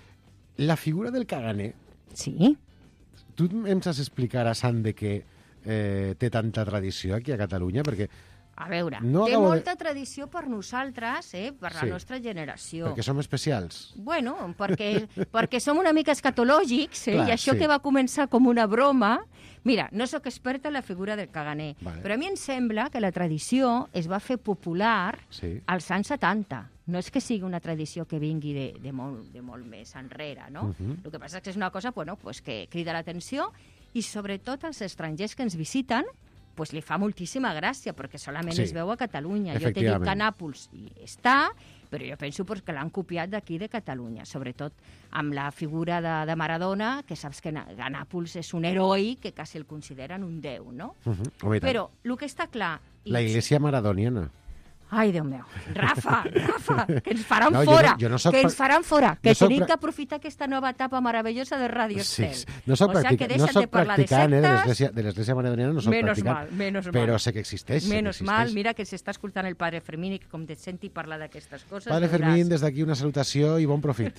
B: La figura del caganer,
I: Sí?
B: tu em saps explicar a Sant de què eh, té tanta tradició aquí a Catalunya? Perquè,
I: A veure,
B: No
I: té
B: acabo de-
I: molta tradició per nosaltres, eh, per la
B: Sí.
I: nostra generació.
B: perquè som especials.
I: Bueno, perquè, perquè som una mica escatològics, eh?
B: Clar,
I: I això
B: sí.
I: que va començar com una broma... Mira, no sóc experta en la figura del caganer,
B: Vale.
I: però a mi em sembla que la tradició es va fer popular
B: Sí.
I: als anys setanta. No és que sigui una tradició que vingui de, de, molt, de molt més enrere, no?
B: Mhm.
I: El que passa és que és una cosa bueno, pues que crida l'atenció i sobretot als estrangers que ens visiten pues li fa moltíssima gràcia, perquè solament
B: Sí.
I: es veu a Catalunya. Jo t'he dit
B: Efectivament.
I: que a Nàpols hi està, però jo penso pues, que l'han copiat d'aquí de Catalunya, sobretot amb la figura de, de Maradona, que saps que Na- a Nàpols és un heroi que quasi el consideren un déu, no?
B: Uh -huh. Home, i tant.
I: Però el que està clar... i-
B: La iglesia maradoniana.
I: Ai, Déu meu. Rafa, Rafa, que ens faran
B: No, jo no-
I: fora.
B: jo no soc
I: que ens
B: prac-
I: faran fora.
B: no
I: Que
B: soc
I: tenim
B: pra-
I: que aprofitar aquesta nova etapa meravellosa de Ràdio
B: Sí,
I: Estel.
B: no soc,
I: o sea,
B: practica,
I: que
B: no
I: deixa't
B: soc
I: de parlar de
B: practicant, eh, de
I: sectes.
B: l'església de l'església maradoniana, no soc
I: Menos
B: practicant,
I: mal, menos mal.
B: però sé que existeix. sé que
I: Menos
B: existeix.
I: mal, mira que s'està escoltant el Padre Fermín i que com et senti parlar d'aquestes coses...
B: Padre
I: veuràs.
B: Fermín, des d'aquí una salutació i bon profit.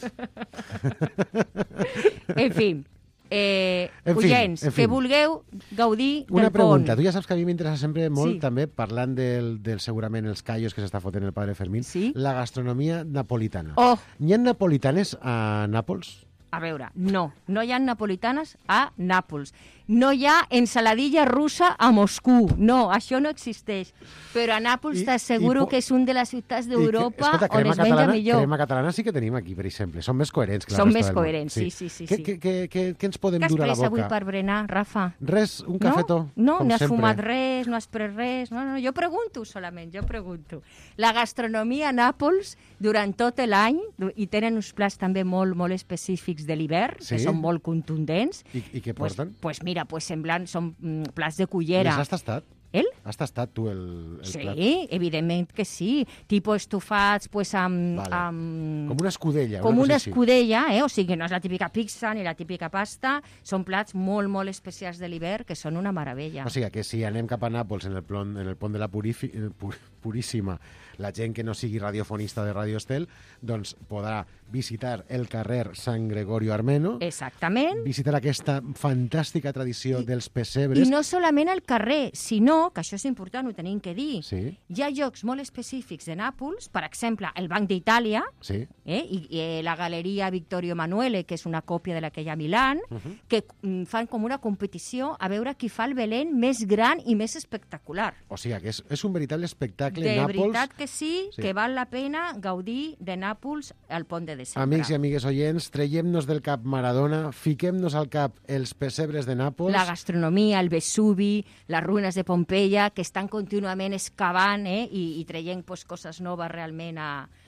I: En fi, eh,
B: En fi,
I: oients,
B: en fi.
I: que vulgueu gaudir
B: Una
I: del
B: pregunta.
I: pont.
B: Tu ja saps que a mi m'interessa sempre molt,
I: Sí.
B: també, parlant del, del segurament els callos que s'està fotent el Padre Fermín,
I: Sí.
B: la gastronomia napolitana.
I: Oh,
B: N'hi ha napolitanes a Nàpols?
I: a veure, no, no hi ha napolitanes a Nàpols. No hi ha ensaladilla russa a Moscou. No, això no existeix. Però a Nàpols
B: I-
I: t'asseguro
B: i po-
I: que és un de les ciutats
B: I que-
I: d'Europa
B: escolta,
I: on
B: crema
I: es menja
B: catalana,
I: millor.
B: crema catalana sí que tenim aquí, per exemple. Som més coherents que la
I: Som
B: resta
I: més
B: del món.
I: coherents, sí, sí, sí,
B: Què,
I: sí.
B: què, què, què, què ens podem
I: Què has
B: dur a la
I: pres avui
B: boca?
I: per berenar, Rafa?
B: Res, un cafetó,
I: No, no,
B: com
I: no has
B: sempre.
I: fumat res, no has pres res. No, no, jo pregunto solament, jo pregunto. La gastronomia a Nàpols, durant tot l'any, i tenen uns plats també molt, molt específics de l'hivern,
B: Sí?
I: que són molt contundents.
B: I, I què
I: Pues,
B: porten?
I: pues mira, pues semblant, són mm, plats de cullera.
B: Les has tastat?
I: El?
B: Has tastat tu el, el
I: Sí,
B: plat?
I: evidentment que sí. Tipo estofats, pues amb...
B: Vale.
I: amb...
B: Com una escudella.
I: com
B: una,
I: una
B: cosa així.
I: escudella, eh? O sigui, no és la típica pizza ni la típica pasta, són plats molt, molt especials de l'hivern que són una meravella.
B: O sigui, que si anem cap a Nàpols en el pont, en el pont de la Purifi, eh, Pur, Puríssima, la gent que no sigui radiofonista de Radio Estel, doncs podrà visitar el carrer Sant Gregorio Armeno,
I: Exactament.
B: visitar aquesta fantàstica tradició
I: I-
B: dels pessebres.
I: I no solament al carrer, sinó, que això és important, ho tenim que dir,
B: Sí,
I: hi ha llocs molt específics de Nàpols, per exemple, el Banc d'Itàlia,
B: sí.
I: eh? I, i eh, la Galeria Vittorio Emanuele, que és una còpia de la que hi ha a Milán,
B: Uh -huh.
I: que mm, fan com una competició a veure qui fa el Belén més gran i més espectacular.
B: O sigui, que és, és un veritable espectacle.
I: De
B: Nàpols,
I: veritat que sí,
B: Sí.
I: que val la pena gaudir de Nàpols al pont de desembre.
B: amics i amigues oients, traiem-nos del cap Maradona, fiquem-nos al cap els pessebres de Nàpols.
I: La gastronomia, el Vesuvi, les ruïnes de Pompeia, que estan contínuament excavant eh? I, i traient pues, coses noves realment a,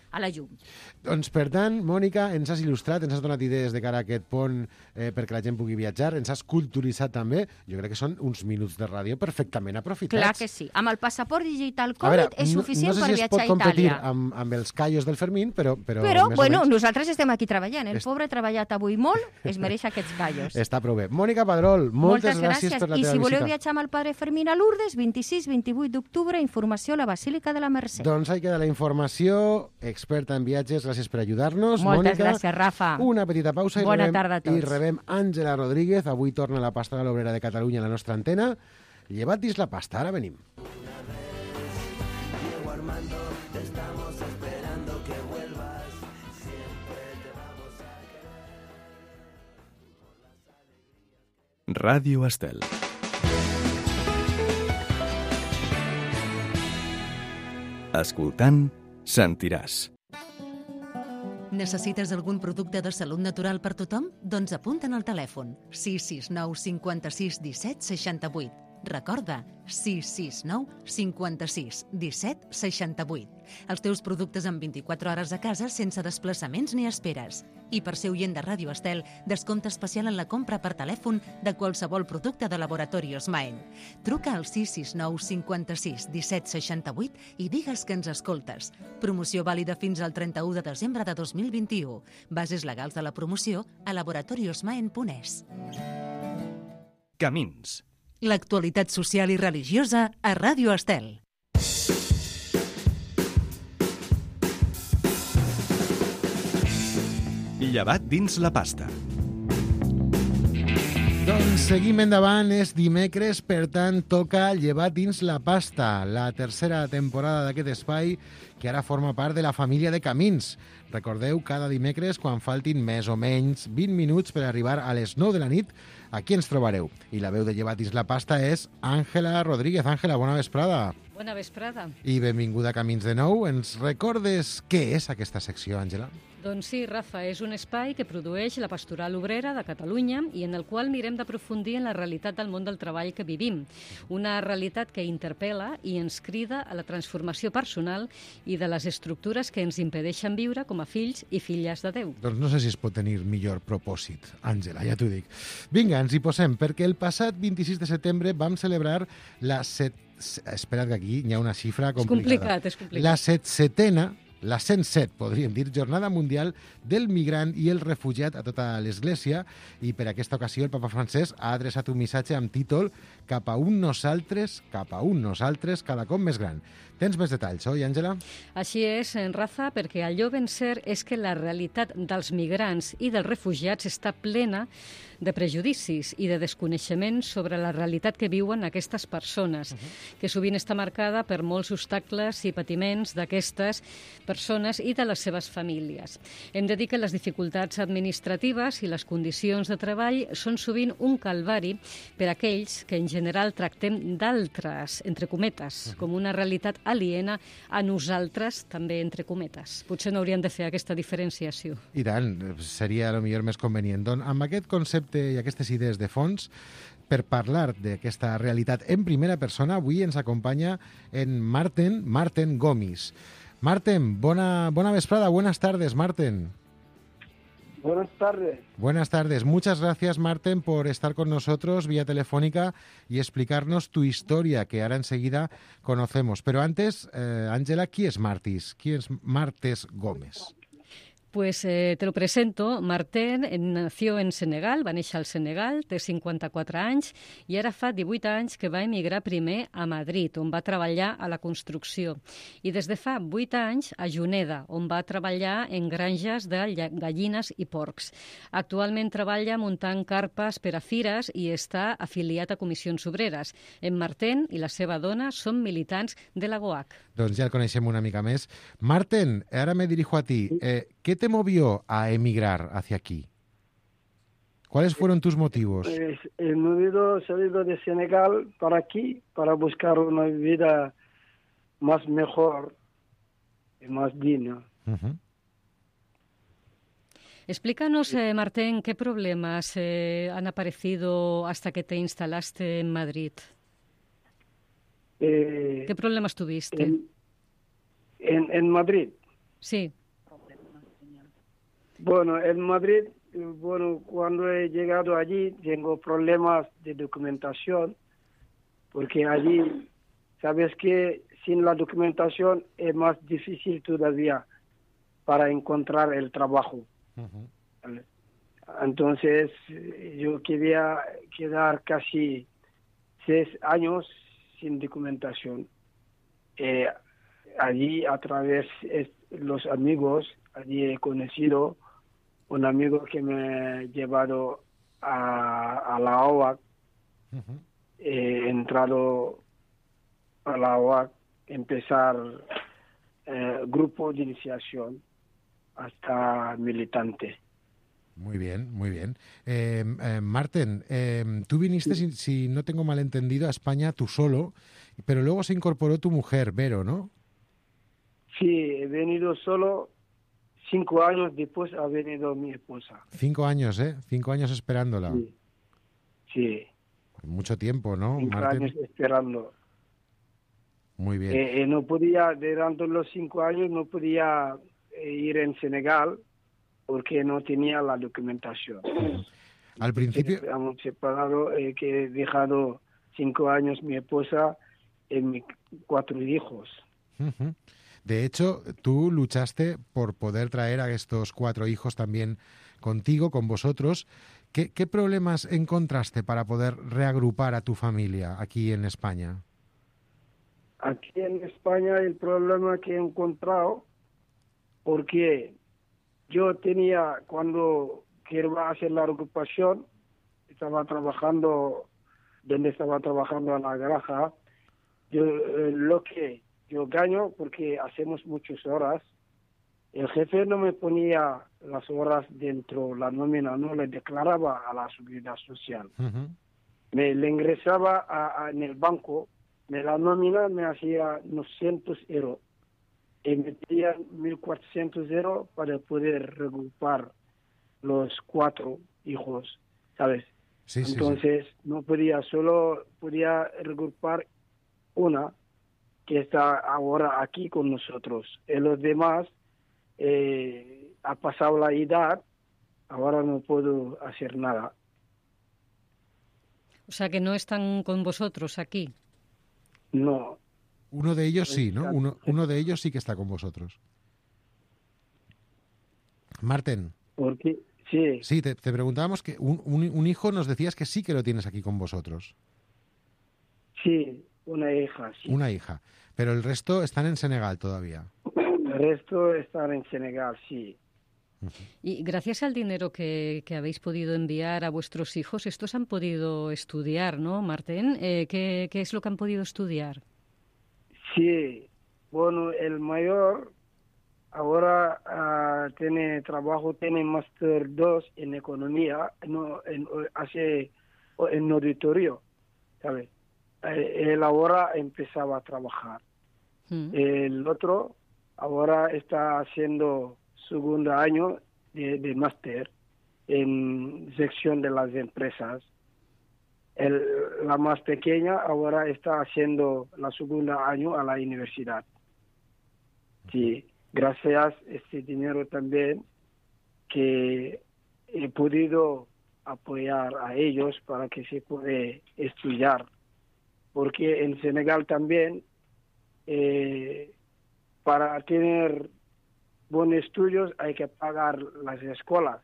I: a la llum.
B: Doncs, per tant, Mònica, ens has il·lustrat, ens has donat idees de cara a aquest pont eh, perquè la gent pugui viatjar, ens has culturitzat també. Jo crec que són uns minuts de ràdio perfectament aprofitats.
I: Clar que sí. Amb el passaport digital
B: A veure,
I: Covid és suficient
B: no, no sé
I: per
B: si es
I: viatjar
B: pot
I: a
B: competir
I: Itàlia.
B: amb, amb els callos del Fermín, però... Però,
I: Però,
B: més o
I: bueno,
B: menys
I: nosaltres estem aquí treballant. El
B: Est-
I: pobre ha treballat avui molt, es mereix aquests callos.
B: està prou bé. Mònica Padrol, moltes, gràcies per la
I: I
B: teva
I: si voleu
B: visita.
I: viatjar amb el padre Fermín a Lourdes, vint-i-sis vint-i-vuit d'octubre, informació a la Basílica de la Mercè.
B: Doncs ahí queda la informació, experta en viatges, gràcies per ajudar-nos.
I: Moltes
B: Mònica,
I: gràcies, Rafa.
B: una petita pausa i
I: Bona
B: rebem,
I: tarda a tots.
B: i rebem Àngela Rodríguez. Avui torna la Pastoral Obrera de Catalunya a la nostra antena. Llevat dins la pasta, ara venim.
A: Ràdio Estel. Escoltant, sentiràs.
H: Necessites algun producte de salut natural per tothom? Doncs apunta'n al telèfon sis sis nou cinquanta-sis disset seixanta-vuit. Recorda, sis sis nou cinquanta-sis disset seixanta-vuit. Els teus productes en vint-i-quatre hores a casa sense desplaçaments ni esperes. I per ser oient de Ràdio Estel, descompte especial en la compra per telèfon de qualsevol producte de Laboratorios Maen. Truca al sis sis nou cinquanta-sis disset seixanta-vuit i digues que ens escoltes. Promoció vàlida fins al trenta-u de desembre de dos mil vint-i-u. Bases legals de la promoció a laboratoriosmaen punt es.
A: Camins.
H: L'actualitat social i religiosa a Ràdio Estel.
A: Llevat dins la pasta.
B: Doncs seguim endavant, és dimecres, per tant, toca Llevat dins la pasta, la tercera temporada d'aquest espai que ara forma part de la família de Camins. Recordeu, cada dimecres, quan faltin més o menys vint minuts per arribar a les nou de la nit, aquí ens trobareu. I la veu de Llevat dins la pasta és Àngela Rodríguez. Àngela, bona vesprada.
J: Bona vesprada.
B: I benvinguda a Camins de nou. Ens recordes què és aquesta secció, Àngela?
J: Doncs sí, Rafa, és un espai que produeix la Pastoral Obrera de Catalunya i en el qual mirem d'aprofundir en la realitat del món del treball que vivim. Una realitat que interpel·la i ens crida a la transformació personal i de les estructures que ens impedeixen viure com a fills i filles de Déu.
B: Doncs no sé si es pot tenir millor propòsit, Àngela, ja t'ho dic. Vinga, ens hi posem, perquè el passat vint-i-sis de setembre vam celebrar la set... Espera't, que aquí hi ha una xifra complicada.
J: És complicat, és complicat.
B: La setsetena, la cent set, podríem dir, Jornada Mundial del Migrant i el Refugiat a tota l'Església, i per aquesta ocasió el Papa Francesc ha adreçat un missatge amb títol Cap a un nosaltres, cap a un nosaltres, cada cop més gran. Tens més detalls, oi, Àngela?
J: Així és, en Rafa, perquè allò ben cert és que la realitat dels migrants i dels refugiats està plena de prejudicis i de desconeixement sobre la realitat que viuen aquestes persones, uh-huh. que sovint està marcada per molts obstacles i patiments d'aquestes persones i de les seves famílies. Hem de dir que les dificultats administratives i les condicions de treball són sovint un calvari per a aquells que en general tractem d'altres, entre cometes, uh-huh. com una realitat aliena a nosaltres, també entre cometes. Potser no hauríem de fer aquesta diferenciació.
B: I tant, seria a lo millor més convenient. Doncs amb aquest concepte i aquestes idees de fons, per parlar d'aquesta realitat en primera persona, avui ens acompanya en Marten, Marten Gomis. Marten, bona, bona vesprada, buenas tardes, Marten.
K: Buenas tardes.
B: Buenas tardes. Muchas gracias, Marten, por estar con nosotros vía telefónica y explicarnos tu historia, que ahora enseguida conocemos. Pero antes, eh, Ángela, ¿quién es Martis? ¿Quién es Martes Gómez?
J: Pues eh, te lo presento. Marten nació en Senegal, va néixer al Senegal, té cinquanta-quatre anys i ara fa divuit anys que va emigrar primer a Madrid, on va treballar a la construcció. I des de fa vuit anys a Juneda, on va treballar en granges de gallines i porcs. Actualment treballa muntant carpes per a fires i està afiliat a Comissions Obreres. En Marten i la seva dona són militants de la G O A C.
B: Doncs ja el coneixem una mica més. Marten, ara me dirijo a ti. Eh, ¿Qué te movió a emigrar hacia aquí? ¿Cuáles fueron tus motivos?
K: Pues, he movido, salido de Senegal para aquí, para buscar una vida más mejor y más digna.
B: Uh-huh.
J: Explícanos, eh, Marten, ¿qué problemas eh, han aparecido hasta que te instalaste en Madrid?
K: Eh,
J: ¿Qué problemas tuviste?
K: En, en, en Madrid.
J: Sí.
K: Bueno, en Madrid, bueno, cuando he llegado allí tengo problemas de documentación, porque allí, sabes que sin la documentación es más difícil todavía para encontrar el trabajo.
B: Uh-huh.
K: ¿Vale? Entonces, yo quería quedar casi seis años sin documentación. Eh, allí, a través de los amigos, allí he conocido un amigo que me ha llevado a, a la O A C. Uh-huh. He entrado a la O A C, empezar eh, grupo de iniciación hasta militante.
B: Muy bien, muy bien. Eh, eh, Marten, eh, tú viniste, si, si no tengo mal entendido, a España tú solo, pero luego se incorporó tu mujer, Vero, ¿no?
K: Sí, he venido solo. Cinco años después ha venido mi esposa.
B: Cinco años, ¿eh? Cinco años esperándola.
K: Sí. Sí.
B: Mucho tiempo, ¿no,
K: Cinco
B: Marten?
K: años esperando.
B: Muy bien.
K: Eh, eh, no podía, durante los cinco años, no podía eh, ir en Senegal porque no tenía la documentación.
B: Uh-huh. Al principio...
K: Hemos separado, eh, que he dejado cinco años mi esposa y mis cuatro hijos.
B: Uh-huh. De hecho, tú luchaste por poder traer a estos cuatro hijos también contigo, con vosotros. ¿Qué, qué problemas encontraste para poder reagrupar a tu familia aquí en España?
K: Aquí en España el problema que he encontrado, porque yo tenía, cuando quiero hacer la agrupación, estaba trabajando, donde estaba trabajando a la granja, yo eh, lo que yo gano, porque hacemos muchas horas, el jefe no me ponía las horas dentro la nómina, no le declaraba a la seguridad social. Uh-huh. Me le ingresaba a, a, en el banco, me la nómina me hacía novecientos euros y me pedían mil cuatrocientos euros para poder regrupar los cuatro hijos, ¿sabes?
B: Sí,
K: Entonces
B: sí, sí.
K: no podía, solo podía regrupar una que está ahora aquí con nosotros. Y los demás eh, ha pasado la edad, ahora no puedo hacer nada.
J: O sea que no están con vosotros aquí.
K: No.
B: Uno de ellos sí, ¿no? Uno, uno de ellos sí que está con vosotros. Marten.
K: ¿Por qué? Sí.
B: Sí, te, te preguntábamos que un, un, un hijo nos decías que sí que lo tienes aquí con vosotros.
K: Sí, una hija. Sí.
B: Una hija. Pero el resto están en Senegal todavía.
K: El resto están en Senegal, sí.
J: Y gracias al dinero que, que habéis podido enviar a vuestros hijos, estos han podido estudiar, ¿no, Marten? Eh, ¿qué, ¿Qué es lo que han podido estudiar?
K: Sí, bueno, el mayor ahora uh, tiene trabajo, tiene máster dos en economía, no, en, hace en auditorio, ¿sabes? Eh, él ahora empezaba a trabajar. Mm. El otro ahora está haciendo segundo año de, de máster en sección de las empresas. El, la más pequeña ahora está haciendo la segunda año a la universidad. Sí, gracias a este dinero también que he podido apoyar a ellos para que se pueda estudiar. Porque en Senegal también, eh, para tener buenos estudios hay que pagar las escuelas,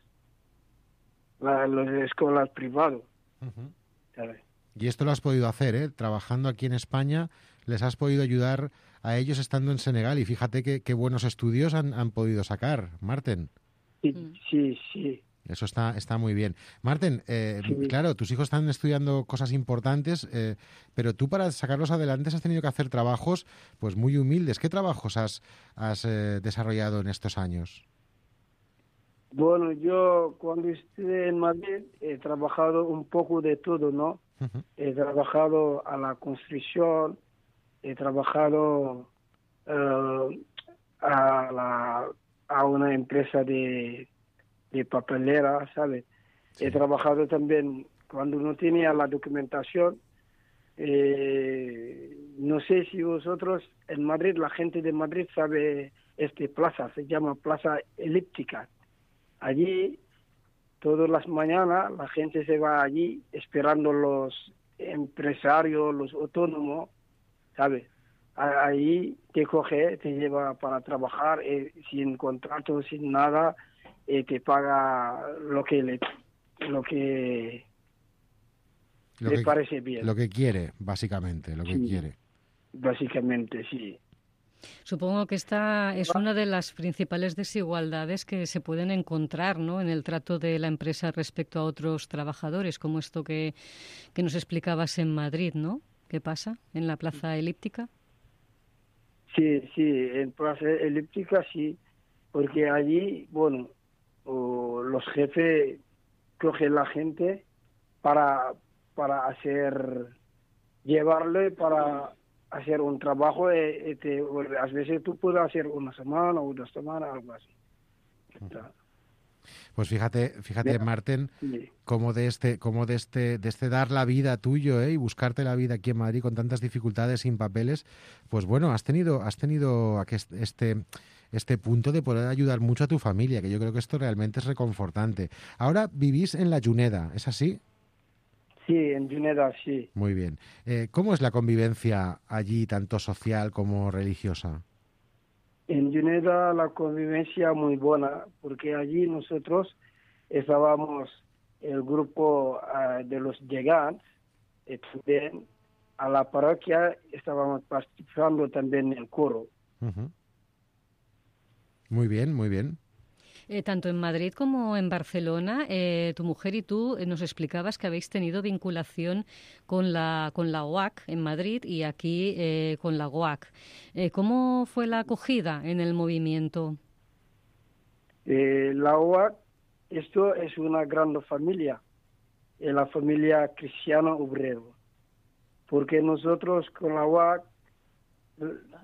K: la, las escuelas privadas.
B: Uh-huh. Y esto lo has podido hacer, ¿eh? Trabajando aquí en España, les has podido ayudar a ellos estando en Senegal y fíjate qué, qué buenos estudios han, han podido sacar, Marten.
K: Sí, sí, sí.
B: Eso está, está muy bien. Marten, eh,
K: sí.
B: Claro, tus hijos están estudiando cosas importantes, eh, pero tú para sacarlos adelante has tenido que hacer trabajos pues muy humildes. ¿Qué trabajos has, has eh, desarrollado en estos años?
K: Bueno, yo cuando estuve en Madrid he trabajado un poco de todo, ¿no? Uh-huh. He trabajado a la construcción, he trabajado uh, a, la, a una empresa de, de papelera, ¿sabes? Sí. He trabajado también cuando no tenía la documentación. Eh, no sé si vosotros en Madrid, la gente de Madrid sabe esta plaza, se llama Plaza Elíptica. allí, todas las mañanas, la gente se va allí esperando los empresarios, los autónomos, ¿sabes? Ahí te coge, te lleva para trabajar eh, sin contrato, sin nada, eh, te paga lo que le, lo que
B: lo
K: le
B: que,
K: parece bien.
B: Lo que quiere, básicamente, lo que
K: Sí,
B: quiere.
K: Básicamente, sí.
J: Supongo que esta es una de las principales desigualdades que se pueden encontrar, ¿no?, en el trato de la empresa respecto a otros trabajadores, como esto que, que nos explicabas en Madrid, ¿no? ¿Qué pasa en la Plaza Elíptica?
K: Sí, sí, en Plaza Elíptica sí, porque allí, bueno, o los jefes cogen la gente para, para hacer, llevarle para hacer un trabajo, y, y te vuelve. A veces tú puedes hacer una semana o dos semanas, algo así. Está.
B: Pues fíjate, fíjate,
K: Mira,
B: Marten,
K: sí.
B: cómo de este, cómo de este, de este dar la vida tuyo, ¿eh? Y buscarte la vida aquí en Madrid con tantas dificultades, sin papeles, pues bueno, has tenido, has tenido este, este punto de poder ayudar mucho a tu familia, que yo creo que esto realmente es reconfortante. Ahora vivís en La Juneda, ¿es así?
K: Sí, en Juneda, sí.
B: Muy bien. Eh, ¿Cómo es la convivencia allí, tanto social como religiosa?
K: En Juneda la convivencia muy buena, porque allí nosotros estábamos el grupo uh, de los llegantes, y también a la parroquia estábamos participando también en el coro.
B: Uh-huh. Muy bien, muy bien.
J: Eh, tanto en Madrid como en Barcelona, eh, tu mujer y tú eh, nos explicabas que habéis tenido vinculación con la con la O A C en Madrid y aquí eh, con la G O A C. Eh, ¿Cómo fue la acogida en el movimiento?
K: Eh, la O A C, esto es una gran familia, eh, la familia cristiana obrero, porque nosotros con la O A C,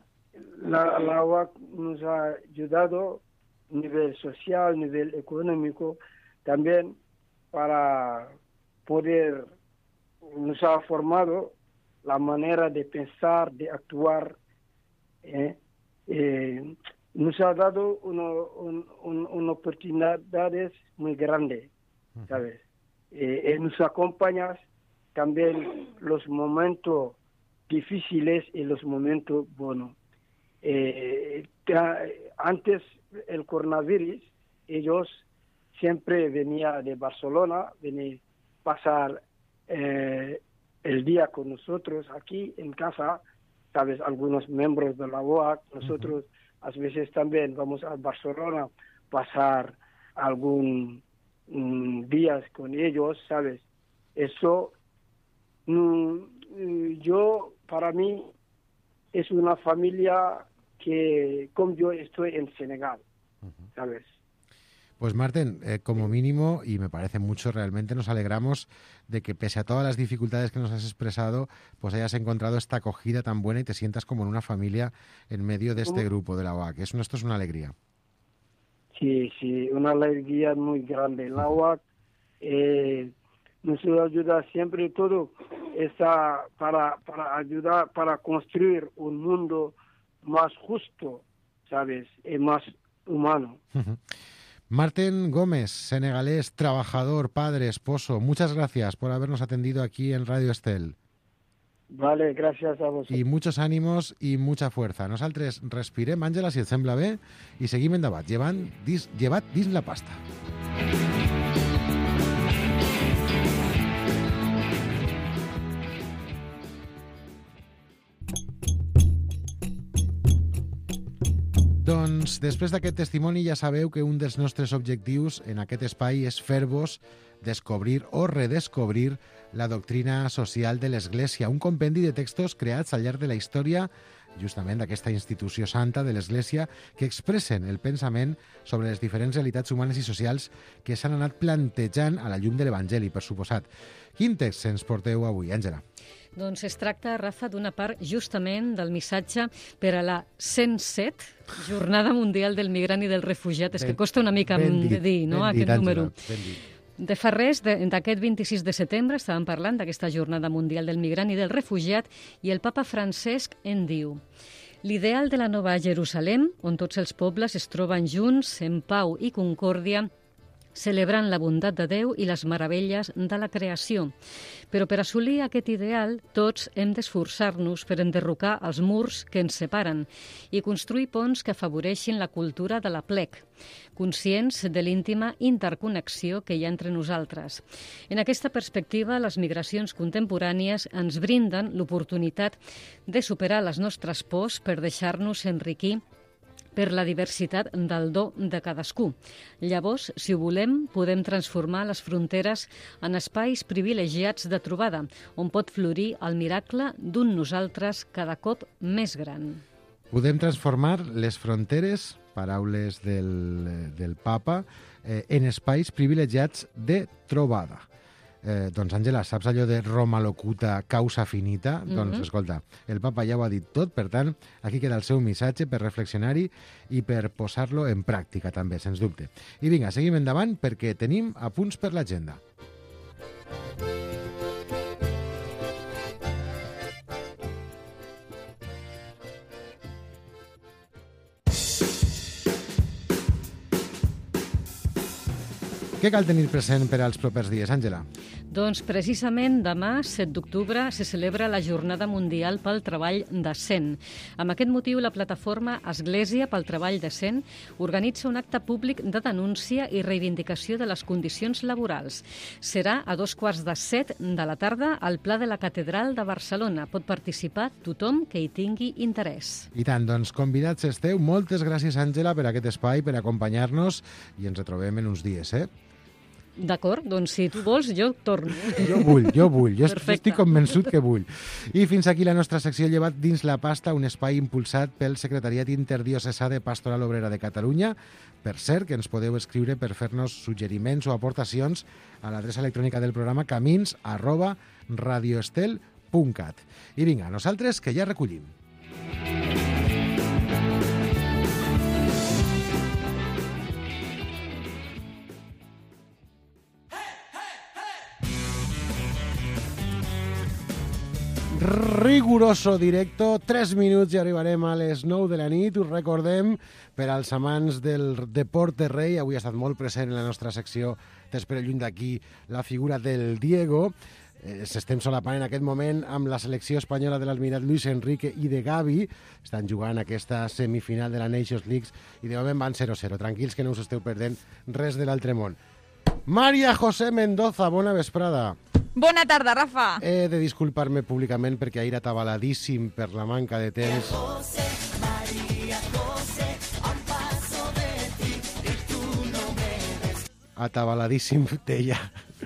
K: la, la O A C nos ha ayudado nivel social, nivel económico, también para poder, nos ha formado la manera de pensar, de actuar, eh, eh, nos ha dado uno, un, un, una oportunidades muy grandes, ¿sabes? Eh, eh, nos acompaña también los momentos difíciles y los momentos buenos. Eh, antes el coronavirus, ellos siempre venían de Barcelona, venían a pasar eh, el día con nosotros aquí en casa, sabes, algunos miembros de la O A C, nosotros uh-huh. a veces también vamos a Barcelona pasar algún um, días con ellos, sabes. Eso, um, yo, para mí, es una familia que como yo estoy en Senegal, ¿sabes?
B: Pues Marten, eh, como mínimo, y me parece mucho, realmente nos alegramos de que pese a todas las dificultades que nos has expresado, pues hayas encontrado esta acogida tan buena y te sientas como en una familia en medio de este grupo de la O A C. Eso, esto es una alegría.
K: Sí, sí, una alegría muy grande. La O A C eh, nos ayuda siempre, todo está para, para ayudar, para construir un mundo más justo, ¿sabes? Y más humano.
B: Uh-huh. Marten Gómez, senegalés, trabajador, padre, esposo, muchas gracias por habernos atendido aquí en Radio Estel.
K: Vale, gracias a vosotros.
B: I muchos ánimos i mucha fuerza. Nosaltres respirem, Àngela, si et sembla bé, i seguim endavant, llevant dis, llevat dins la pasta. Doncs després d'aquest testimoni ja sabeu que un dels nostres objectius en aquest espai és fer-vos descobrir o redescobrir la doctrina social de l'Església, un compendi de textos creats al llarg de la història justament d'aquesta institució santa de l'Església que expressen el pensament sobre les diferents realitats humanes i socials que s'han anat plantejant a la llum de l'Evangeli, per suposat. Quin text ens porteu avui, Àngela?
J: Doncs es tracta, Rafa, d'una part justament del missatge per a la cent set Jornada Mundial del Migrant i del Refugiat. És que costa una mica de dir, no?, aquest número. De fa res, d'aquest vint-i-sis de setembre, estàvem parlant d'aquesta Jornada Mundial del Migrant i del Refugiat, i el papa Francesc en diu: l'ideal de la Nova Jerusalem, on tots els pobles es troben junts, en pau i concòrdia, celebrant la bondat de Déu i les meravelles de la creació. Però per assolir aquest ideal, tots hem d'esforçar-nos per enderrocar els murs que ens separen i construir ponts que afavoreixin la cultura de l'aplec, conscients de l'íntima interconnexió que hi ha entre nosaltres. En aquesta perspectiva, les migracions contemporànies ens brinden l'oportunitat de superar les nostres pors per deixar-nos enriquir per la diversitat del do de cadascú. Llavors, si ho volem, podem transformar les fronteres en espais privilegiats de trobada, on pot florir el miracle d'un nosaltres cada cop més gran.
B: Podem transformar les fronteres, paraules del, del papa, eh, en espais privilegiats de trobada. Eh, doncs, Àngela, saps allò de Roma locuta causa finita? Mm-hmm. Doncs, escolta, el papa ja ho ha dit tot, per tant, aquí queda el seu missatge per reflexionar-hi i per posar-lo en pràctica, també, sens dubte. I vinga, seguim endavant perquè tenim apunts per l'agenda. Què cal tenir present per als propers dies, Àngela?
J: Doncs precisament demà, set d'octubre, se celebra la Jornada Mundial pel Treball Decent. Amb aquest motiu, la plataforma Església pel Treball Decent organitza un acte públic de denúncia i reivindicació de les condicions laborals. Serà a dos quarts de set de la tarda al Pla de la Catedral de Barcelona. Pot participar tothom que hi tingui interès.
B: I tant, doncs convidats esteu. Moltes gràcies, Àngela, per aquest espai, per acompanyar-nos i ens retrobem en uns dies, eh?
J: D'acord, doncs si tu vols, jo torno.
B: Jo vull, jo vull, jo
J: Perfecte.
B: estic convençut que vull. I fins aquí la nostra secció Llevat dins la pasta, un espai impulsat pel Secretariat Interdiocesà de Pastoral Obrera de Catalunya. Per cert, que ens podeu escriure per fer-nos suggeriments o aportacions a l'adreça electrònica del programa camins arroba radioestel punt cat. I vinga, nosaltres que ja recollim. Riguroso directo, tres minuts i arribarem a les nou de la nit. Us recordem, per als amants del Deporte Rei, avui ha estat molt present en la nostra secció T'espero lluny d'aquí, la figura del Diego. Eh, S'estem solapant en aquest moment amb la selecció espanyola de l'almirat Luis Enrique i de Gavi. Estan jugant aquesta semifinal de la Nations League i de moment van zero zero. Tranquils que no us esteu perdent res de l'altre món. María José Mendoza, bona vesprada.
L: Bona tarda, Rafa.
B: He de disculpar-me públicament perquè ahir atabaladíssim per la manca de temps.
M: José, María José, a un paso de ti y tú no me ves.
B: Atabaladíssim, deia,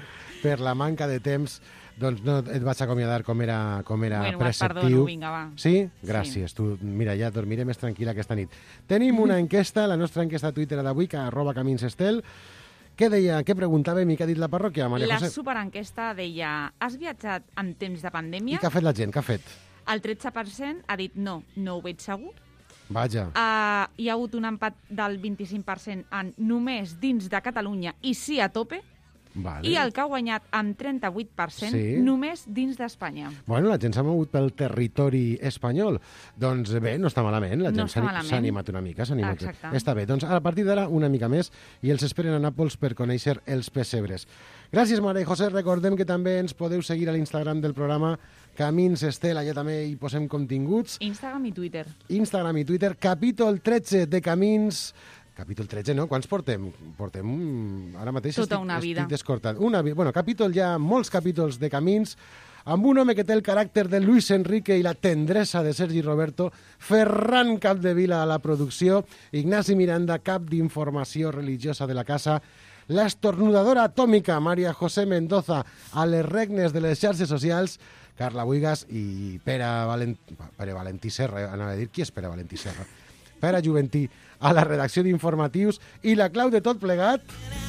B: per la manca de temps. Doncs no et vaig acomiadar com era, com era
L: bueno,
B: preceptiu.
L: Perdono, vinga, va.
B: Sí? Gràcies. Sí. Tu, mira, ja dormiré més tranquil·la aquesta nit. Tenim una enquesta, la nostra enquesta Twitter d'avui, que arroba caminsestel. Què deia, què preguntàvem i què ha dit la parròquia, Maria
L: La
B: José?
L: superenquesta deia: has viatjat en temps de pandèmia?
B: I què ha fet la gent? Què ha fet?
L: El tretze per cent ha dit no, no ho veig segur.
B: Vaja.
L: Uh, hi ha hagut un empat del vint-i-cinc per cent en només dins de Catalunya i sí a tope.
B: Vale.
L: I el que ha guanyat amb trenta-vuit per cent
B: Sí.
L: només dins d'Espanya.
B: Bueno, la gent s'ha mogut pel territori espanyol. Doncs bé, no està malament. La
L: No
B: gent
L: està
B: s'ha
L: malament.
B: s'ha animat una mica. S'ha animat.
L: Exacte.
B: Està bé. Doncs a partir d'ara una mica més i els esperen a Nàpols per conèixer els pessebres. Gràcies, Maria José. Recordem que també ens podeu seguir a l'Instagram del programa Camins Estel. Allà també hi posem continguts.
L: Instagram i Twitter.
B: Instagram i Twitter. Capítol tretze de Camins... Capítol tretze, no? Quants portem? Portem ara mateix
L: Tota
B: estic,
L: una vida.
B: estic descortant. Una vida. Bueno, capítol ja, molts capítols de Camins, amb un home que té el caràcter de Luis Enrique i la tendresa de Sergi Roberto, Ferran Capdevila a la producció, Ignasi Miranda, cap d'informació religiosa de la casa, l'estornudadora atòmica Maria José Mendoza a les regnes de les xarxes socials, Carla Buigas i Pere, Valent... Pere Valentí Serra, anava a dir, qui és Pere Valentí Serra? Pere Juventí a la redacció d'informatius i la clau de tot plegat,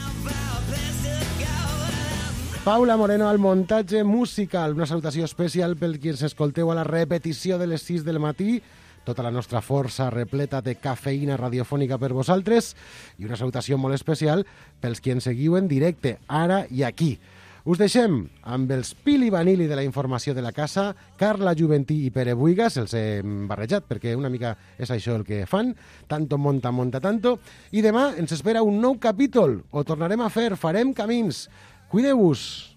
B: Paula Moreno al muntatge musical. Una salutació especial pel qui ens escolteu a la repetició de les sis del matí. Tota la nostra força repleta de cafeïna radiofònica per vosaltres i una salutació molt especial pels qui ens seguiu en directe, ara i aquí. Us deixem amb els Pili Vanilli de la informació de la casa, Carla Juventí i Pere Buigas, els he barrejat perquè una mica és això el que fan, tanto monta, monta tanto, i demà ens espera un nou capítol, ho tornarem a fer, farem camins. Cuideu-vos!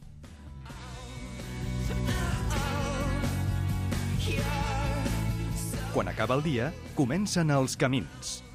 A: Quan acaba el dia, comencen els camins.